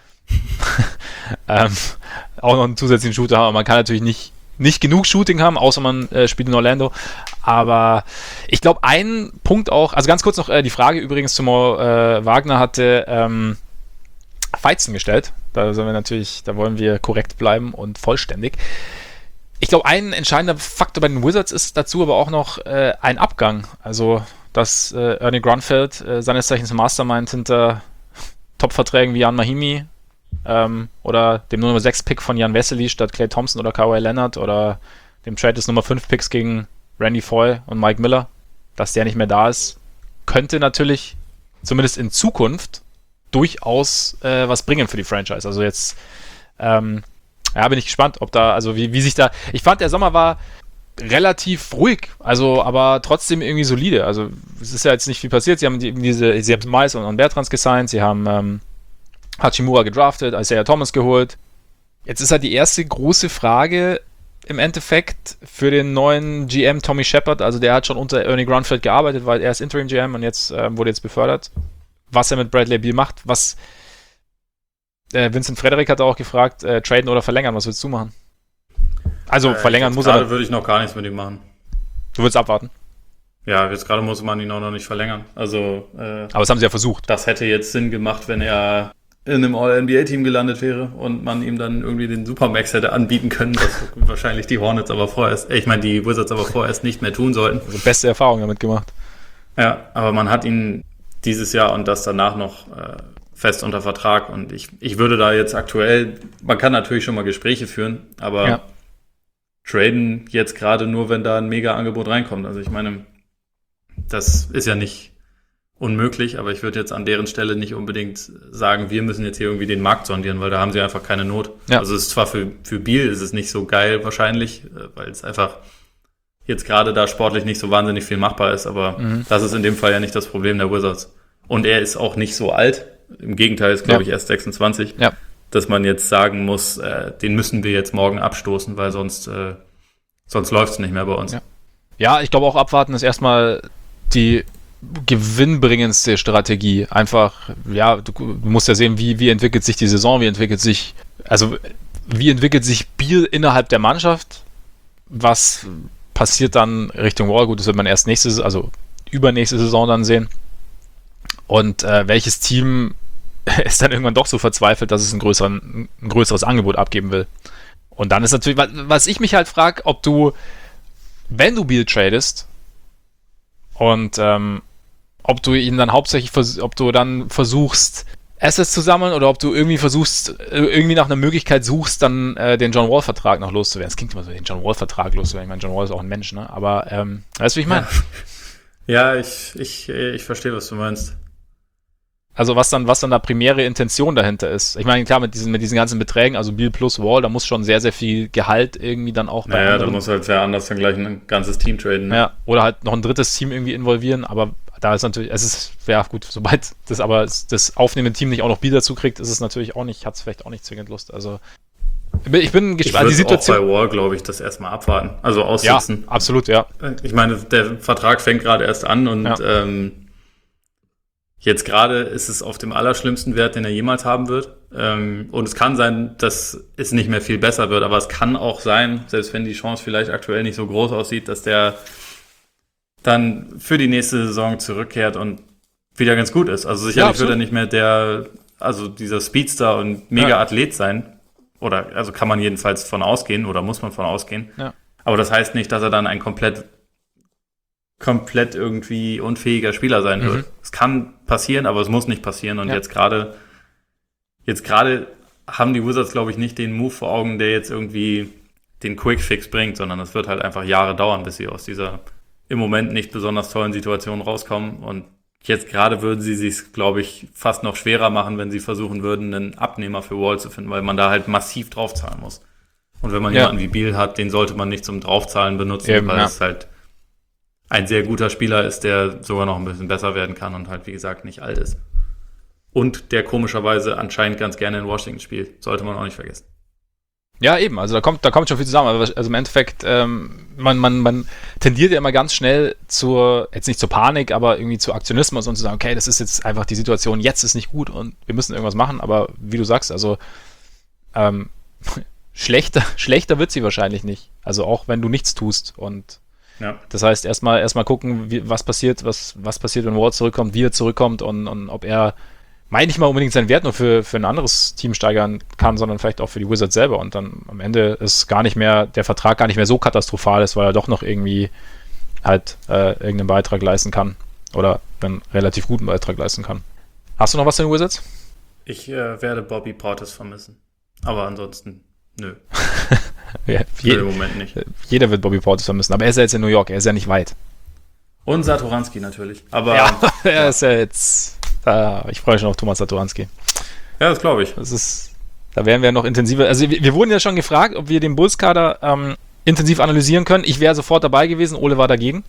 ähm, auch noch einen zusätzlichen Shooter haben. Aber man kann natürlich nicht, nicht genug Shooting haben, außer man äh, spielt in Orlando. Aber ich glaube, ein Punkt auch, also ganz kurz noch äh, die Frage übrigens zu Mo äh, Wagner hatte ähm, Feizen gestellt. Da sollen wir natürlich, da wollen wir korrekt bleiben und vollständig. Ich glaube, ein entscheidender Faktor bei den Wizards ist dazu aber auch noch äh, ein Abgang. Also, dass äh, Ernie Grunfeld, äh, seines Zeichens Mastermind hinter Top-Verträgen wie Jan Mahinmi ähm, oder dem Nummer sechs Pick von Jan Vesely statt Klay Thompson oder Kawhi Leonard oder dem Trade des Nummer fünf Picks gegen Randy Foye und Mike Miller, dass der nicht mehr da ist, könnte natürlich zumindest in Zukunft durchaus äh, was bringen für die Franchise. Also jetzt ähm, ja, bin ich gespannt, ob da, also wie, wie sich da, ich fand, der Sommer war relativ ruhig, also aber trotzdem irgendwie solide. Also es ist ja jetzt nicht viel passiert. Sie haben die, diese, sie haben Miles und, und Bertrands gesigned, sie haben ähm, Hachimura gedraftet, Isaiah Thomas geholt. Jetzt ist halt die erste große Frage im Endeffekt für den neuen G M Tommy Shepard, also der hat schon unter Ernie Grunfeld gearbeitet, weil er ist Interim G M und jetzt äh, wurde jetzt befördert. Was er mit Bradley Beal macht, was äh, Vincent Frederick hat auch gefragt, äh, traden oder verlängern, was willst du machen? Also äh, verlängern muss er. Gerade würde ich noch gar nichts mit ihm machen. Du würdest abwarten? Ja, jetzt gerade muss man ihn auch noch nicht verlängern. Also, äh, aber das haben sie ja versucht. Das hätte jetzt Sinn gemacht, wenn er in einem All-N B A-Team gelandet wäre und man ihm dann irgendwie den Supermax hätte anbieten können, was wahrscheinlich die Hornets aber vorerst, ich meine die Wizards aber vorerst nicht mehr tun sollten. Also beste Erfahrung damit gemacht. Ja, aber man hat ihn dieses Jahr und das danach noch äh, fest unter Vertrag und ich, ich würde da jetzt aktuell, man kann natürlich schon mal Gespräche führen, aber ja. traden jetzt gerade nur, wenn da ein Mega-Angebot reinkommt. Also ich meine, das ist ja nicht unmöglich, aber ich würde jetzt an deren Stelle nicht unbedingt sagen, wir müssen jetzt hier irgendwie den Markt sondieren, weil da haben sie einfach keine Not. Ja. Also es ist zwar für, für Beal ist es nicht so geil wahrscheinlich, weil es einfach jetzt gerade da sportlich nicht so wahnsinnig viel machbar ist, aber mhm. das ist in dem Fall ja nicht das Problem der Wizards. Und er ist auch nicht so alt, im Gegenteil ist glaube ja. ich erst sechsundzwanzig, ja. dass man jetzt sagen muss, äh, den müssen wir jetzt morgen abstoßen, weil sonst, äh, sonst läuft es nicht mehr bei uns. Ja, ja ich glaube auch abwarten ist erstmal die gewinnbringendste Strategie. Einfach, ja, du, du musst ja sehen, wie, wie entwickelt sich die Saison, wie entwickelt sich, also wie entwickelt sich Beal innerhalb der Mannschaft, was passiert dann Richtung Wall, gut, das wird man erst nächste, also übernächste Saison dann sehen. Und äh, welches Team ist dann irgendwann doch so verzweifelt, dass es ein, größeren, ein größeres Angebot abgeben will. Und dann ist natürlich, was ich mich halt frage, ob du, wenn du Beal tradest und ähm, ob du ihn dann hauptsächlich, vers- ob du dann versuchst, Assets zu sammeln oder ob du irgendwie versuchst, irgendwie nach einer Möglichkeit suchst, dann äh, den John Wall-Vertrag noch loszuwerden. Es klingt immer so, den John Wall-Vertrag loszuwerden. Ich meine, John Wall ist auch ein Mensch, ne? Aber, ähm, weißt du, wie ich meine? Ja, ja ich, ich, ich verstehe, was du meinst. Also was dann, was dann da primäre Intention dahinter ist. Ich meine, klar, mit diesen, mit diesen ganzen Beträgen, also Beal plus Wall, da muss schon sehr, sehr viel Gehalt irgendwie dann auch bei Naja, anderen. da muss halt wer anders dann gleich ein ganzes Team traden. Ne? Ja, oder halt noch ein drittes Team irgendwie involvieren, aber da ist natürlich, es ist, ja gut, sobald das aber das aufnehmende Team nicht auch noch Beal dazu kriegt, ist es natürlich auch nicht, hat es vielleicht auch nicht zwingend Lust. Also ich bin gespannt. Ich Die würde Situation auch bei Wall, glaube ich, das erstmal abwarten. Also aussitzen. Ja, absolut, ja. Ich meine, der Vertrag fängt gerade erst an und Ja. ähm, jetzt gerade ist es auf dem allerschlimmsten Wert, den er jemals haben wird. Ähm, und es kann sein, dass es nicht mehr viel besser wird, aber es kann auch sein, selbst wenn die Chance vielleicht aktuell nicht so groß aussieht, dass der dann für die nächste Saison zurückkehrt und wieder ganz gut ist. Also sicherlich Ja, wird er nicht mehr der, also dieser Speedster und Mega-Athlet sein. Oder, also kann man jedenfalls von ausgehen oder muss man von ausgehen. Ja. Aber das heißt nicht, dass er dann ein komplett komplett irgendwie unfähiger Spieler sein Mhm. wird. Es kann passieren, aber es muss nicht passieren. Und Ja. jetzt gerade jetzt gerade haben die Wizards, glaube ich, nicht den Move vor Augen, der jetzt irgendwie den Quick-Fix bringt, sondern es wird halt einfach Jahre dauern, bis sie aus dieser im Moment nicht besonders tollen Situation rauskommen. Und jetzt gerade würden sie sich, glaube ich, fast noch schwerer machen, wenn sie versuchen würden, einen Abnehmer für Wall zu finden, weil man da halt massiv draufzahlen muss. Und wenn man Ja. jemanden wie Beal hat, den sollte man nicht zum Draufzahlen benutzen, Eben, weil ja. es halt ein sehr guter Spieler ist, der sogar noch ein bisschen besser werden kann und halt, wie gesagt, nicht alt ist. Und der komischerweise anscheinend ganz gerne in Washington spielt. Sollte man auch nicht vergessen. Ja, eben, also da kommt, da kommt schon viel zusammen. Also im Endeffekt, ähm, man, man, man tendiert ja immer ganz schnell zur, jetzt nicht zur Panik, aber irgendwie zu Aktionismus und zu sagen, okay, das ist jetzt einfach die Situation, jetzt ist nicht gut und wir müssen irgendwas machen, aber wie du sagst, also ähm, schlechter, schlechter wird sie wahrscheinlich nicht. Also auch wenn du nichts tust. Und Ja. das heißt, erstmal erstmal gucken, wie, was passiert, was, was passiert, wenn Wall zurückkommt, wie er zurückkommt und, und ob er meine nicht mal unbedingt seinen Wert nur für, für ein anderes Team steigern kann, sondern vielleicht auch für die Wizards selber und dann am Ende ist gar nicht mehr, der Vertrag gar nicht mehr so katastrophal ist, weil er doch noch irgendwie halt äh, irgendeinen Beitrag leisten kann oder einen relativ guten Beitrag leisten kann. Hast du noch was zu den Wizards? Ich äh, werde Bobby Portis vermissen. Aber ansonsten, nö. Ja, Nö, je, im Moment nicht. jeder wird Bobby Portis vermissen, aber er ist ja jetzt in New York, er ist ja nicht weit. Und Satoranski natürlich. Aber Ja, er ist ja jetzt, da, ich freue mich schon auf Thomas Satoranski. ja, das glaube ich. Das ist, da werden wir noch intensiver. Also wir, wir wurden ja schon gefragt, ob wir den Bulls-Kader ähm, intensiv analysieren können. Ich wäre sofort dabei gewesen, Ole war dagegen.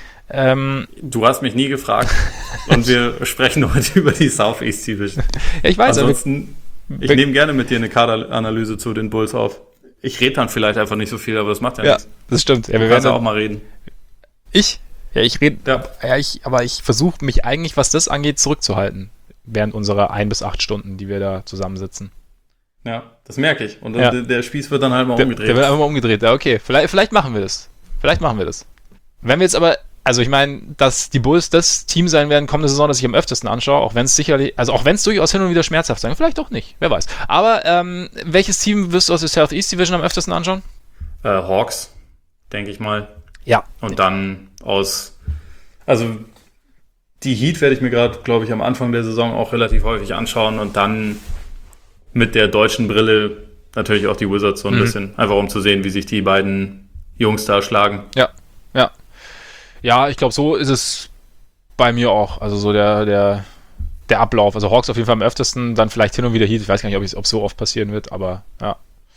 Ähm, Du hast mich nie gefragt. Und wir sprechen heute über die Southeast Division. ja, ich weiß, aber Ansonsten, ich wir- nehme gerne mit dir eine Kaderanalyse zu den Bulls auf. Ich rede dann vielleicht einfach nicht so viel, aber das macht ja, ja, nichts. das stimmt. Ja, wir Du werden kannst ja auch dann, mal reden. ich? Ja, ich rede, Ja. ja, ich, aber ich versuche mich eigentlich, was das angeht, zurückzuhalten. Während unserer ein bis acht Stunden, die wir da zusammensitzen. Ja, das merke ich. Und Ja. der, der Spieß wird dann halt mal Der, umgedreht. der wird einfach mal umgedreht. Ja, okay. Vielleicht, vielleicht machen wir das. Vielleicht machen wir das. Wenn wir jetzt aber, also ich meine, dass die Bulls das Team sein werden kommende Saison, das ich am öftesten anschaue, auch wenn es sicherlich, also auch wenn es durchaus hin und wieder schmerzhaft sein, vielleicht auch nicht, wer weiß. Aber ähm, welches Team wirst du aus der Southeast Division am öftesten anschauen? äh, Hawks, denke ich mal. Ja. Und dann aus, also die Heat werde ich mir gerade, glaube ich, am Anfang der Saison auch relativ häufig anschauen und dann mit der deutschen Brille natürlich auch die Wizards so ein Mhm. bisschen, einfach um zu sehen, wie sich die beiden Jungs da schlagen. Ja, ja. Ja, ich glaube, so ist es bei mir auch. Also so der, der, der Ablauf. Also Hawks auf jeden Fall am öftesten, dann vielleicht hin und wieder Heat. Ich weiß gar nicht, ob es so oft passieren wird, aber ja.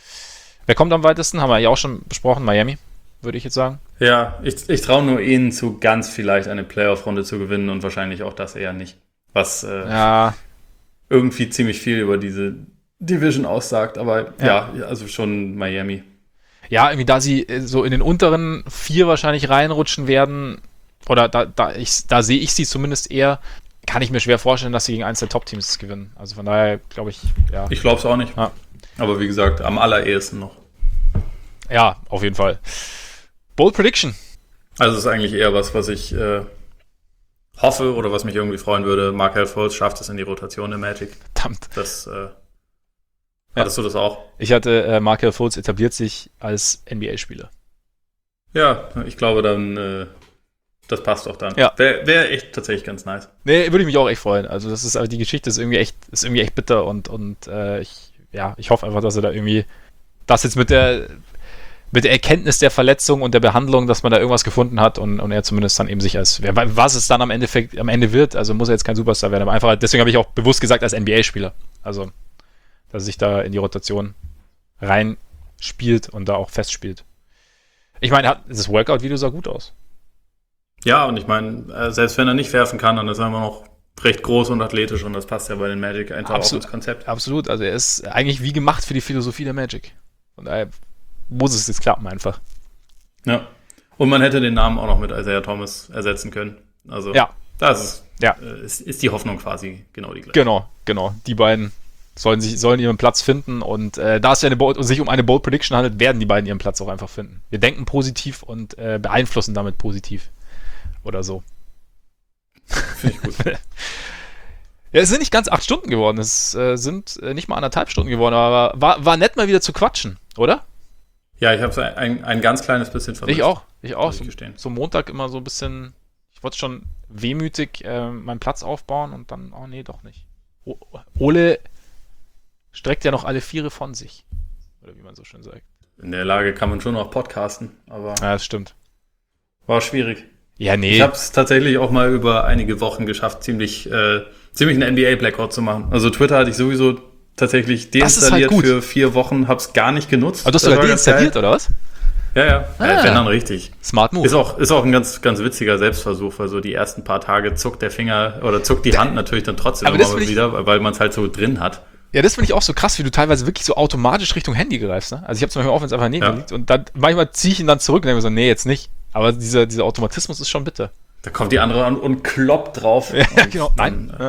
Wer kommt am weitesten? Haben wir ja auch schon besprochen. Miami, würde ich jetzt sagen. Ja, ich, ich traue nur ihnen zu, ganz vielleicht eine Playoff-Runde zu gewinnen und wahrscheinlich auch das eher nicht. Was äh, Ja, irgendwie ziemlich viel über diese Division aussagt, aber Ja. ja, also schon Miami. ja, irgendwie da sie äh, so in den unteren vier wahrscheinlich reinrutschen werden, oder da, da, ich, da sehe ich sie zumindest eher, kann ich mir schwer vorstellen, dass sie gegen eins der Top-Teams gewinnen. Also von daher glaube ich, ja. Ich glaube es auch nicht. Ja. Aber wie gesagt, am allerersten noch. Ja, auf jeden Fall. Bold Prediction. Also es ist eigentlich eher was, was ich äh, hoffe oder was mich irgendwie freuen würde. Markelle Fultz schafft es in die Rotation im Magic. Verdammt. Das, äh, ja. Hattest du das auch? Ich hatte, äh, Markelle Fultz etabliert sich als N B A-Spieler. Ja, ich glaube dann, äh, das passt auch dann. Ja. Wäre wär echt tatsächlich ganz nice. Nee, würde ich mich auch echt freuen. Also das ist, aber die Geschichte ist irgendwie echt, ist irgendwie echt bitter und, und äh, ich, ja, ich hoffe einfach, dass er da irgendwie, das jetzt mit der, mit der Erkenntnis der Verletzung und der Behandlung, dass man da irgendwas gefunden hat und, und er zumindest dann eben sich als, was es dann am Endeffekt, am Ende wird, also muss er jetzt kein Superstar werden, aber einfach, deswegen habe ich auch bewusst gesagt, als N B A-Spieler. Also, dass er sich da in die Rotation reinspielt und da auch festspielt. Ich meine, das Workout-Video sah gut aus. Ja, und ich meine, selbst wenn er nicht werfen kann, dann ist er immer noch recht groß und athletisch und das passt ja bei den Magic einfach Absolut, auch ins Konzept. Absolut, also er ist eigentlich wie gemacht für die Philosophie der Magic. Und daher muss es jetzt klappen einfach. Ja, und man hätte den Namen auch noch mit Isaiah Thomas ersetzen können. Also ja. das ist, ja. äh, ist, ist die Hoffnung quasi genau die gleiche. Genau, genau. Die beiden sollen, sich, sollen ihren Platz finden und äh, da es ja eine Bold, sich um eine Bold Prediction handelt, werden die beiden ihren Platz auch einfach finden. Wir denken positiv und äh, beeinflussen damit positiv. Oder so. Finde ich gut. Ja, es sind nicht ganz acht Stunden geworden, es äh, sind äh, nicht mal anderthalb Stunden geworden, aber war, war nett mal wieder zu quatschen, oder? Ja, ich habe es ein, ein ganz kleines bisschen vermisst. Ich auch, ich auch. Ich so, gestehen. so Montag immer so ein bisschen, ich wollte schon wehmütig äh, meinen Platz aufbauen und dann, oh nee, doch nicht. O- Ole streckt ja noch alle Viere von sich. Oder wie man so schön sagt. In der Lage kann man schon noch podcasten, aber Ja, das stimmt. war schwierig. Ja, nee. Ich habe es tatsächlich auch mal über einige Wochen geschafft, ziemlich, äh, ziemlich einen N B A-Blackout zu machen. Also Twitter hatte ich sowieso tatsächlich deinstalliert halt für vier Wochen, habe es gar nicht genutzt. Aber du hast sogar deinstalliert, oder was? Ja, ja. Ah. Äh, wenn dann richtig. Smart Move. Ist auch, ist auch ein ganz, ganz witziger Selbstversuch, weil so die ersten paar Tage zuckt der Finger oder zuckt die Hand natürlich dann trotzdem Aber immer das mal will ich- wieder, weil man es halt so drin hat. Ja, das finde ich auch so krass, wie du teilweise wirklich so automatisch Richtung Handy greifst. Ne? Also ich habe zum Beispiel auch, wenn es einfach neben Ja. mir liegt und dann manchmal ziehe ich ihn dann zurück und denke mir so, nee, jetzt nicht. Aber dieser, dieser Automatismus ist schon bitter. Da kommt die andere an und kloppt drauf. Ja, und genau. dann, Nein. äh, Ja.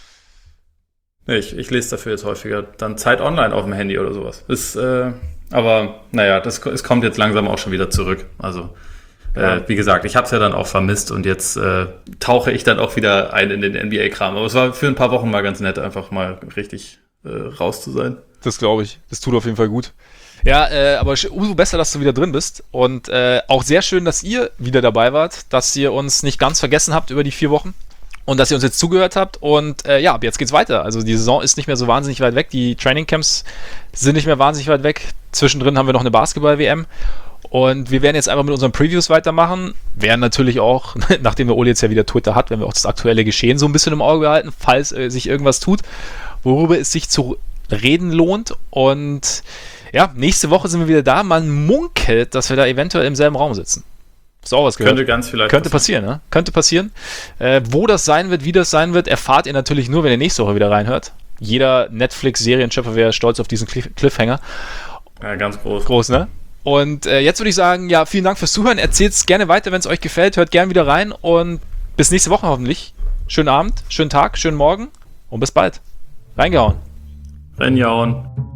Nee, Ich, ich lese dafür jetzt häufiger dann Zeit online auf dem Handy oder sowas. Ist, äh, aber naja, das, es kommt jetzt langsam auch schon wieder zurück. Also Ja. äh, wie gesagt, ich habe es ja dann auch vermisst und jetzt äh, tauche ich dann auch wieder ein in den N B A-Kram. Aber es war für ein paar Wochen mal ganz nett, einfach mal richtig äh, raus zu sein. Das glaube ich. Das tut auf jeden Fall gut. Ja, äh, aber sch- umso besser, dass du wieder drin bist. Und äh, auch sehr schön, dass ihr wieder dabei wart, dass ihr uns nicht ganz vergessen habt über die vier Wochen und dass ihr uns jetzt zugehört habt. Und äh, ja, ab jetzt geht's weiter. Also die Saison ist nicht mehr so wahnsinnig weit weg. Die Trainingcamps sind nicht mehr wahnsinnig weit weg. Zwischendrin haben wir noch eine Basketball-W M. Und wir werden jetzt einfach mit unseren Previews weitermachen. Werden natürlich auch, nachdem der Ole jetzt ja wieder Twitter hat, werden wir auch das aktuelle Geschehen so ein bisschen im Auge behalten, falls äh, sich irgendwas tut, worüber es sich zu reden lohnt. Und ja, nächste Woche sind wir wieder da. Man munkelt, dass wir da eventuell im selben Raum sitzen. Hast du auch was gehört? Könnte ganz vielleicht Könnte passieren, ne? Könnte passieren. Äh, wo das sein wird, wie das sein wird, erfahrt ihr natürlich nur, wenn ihr nächste Woche wieder reinhört. Jeder Netflix-Serienschöpfer wäre stolz auf diesen Cliff- Cliffhanger. Ja, ganz groß. Groß, ne? Und äh, jetzt würde ich sagen, ja, vielen Dank fürs Zuhören. Erzählt es gerne weiter, wenn es euch gefällt. Hört gerne wieder rein und bis nächste Woche hoffentlich. Schönen Abend, schönen Tag, schönen Morgen und bis bald. Reingehauen. Reinjauen.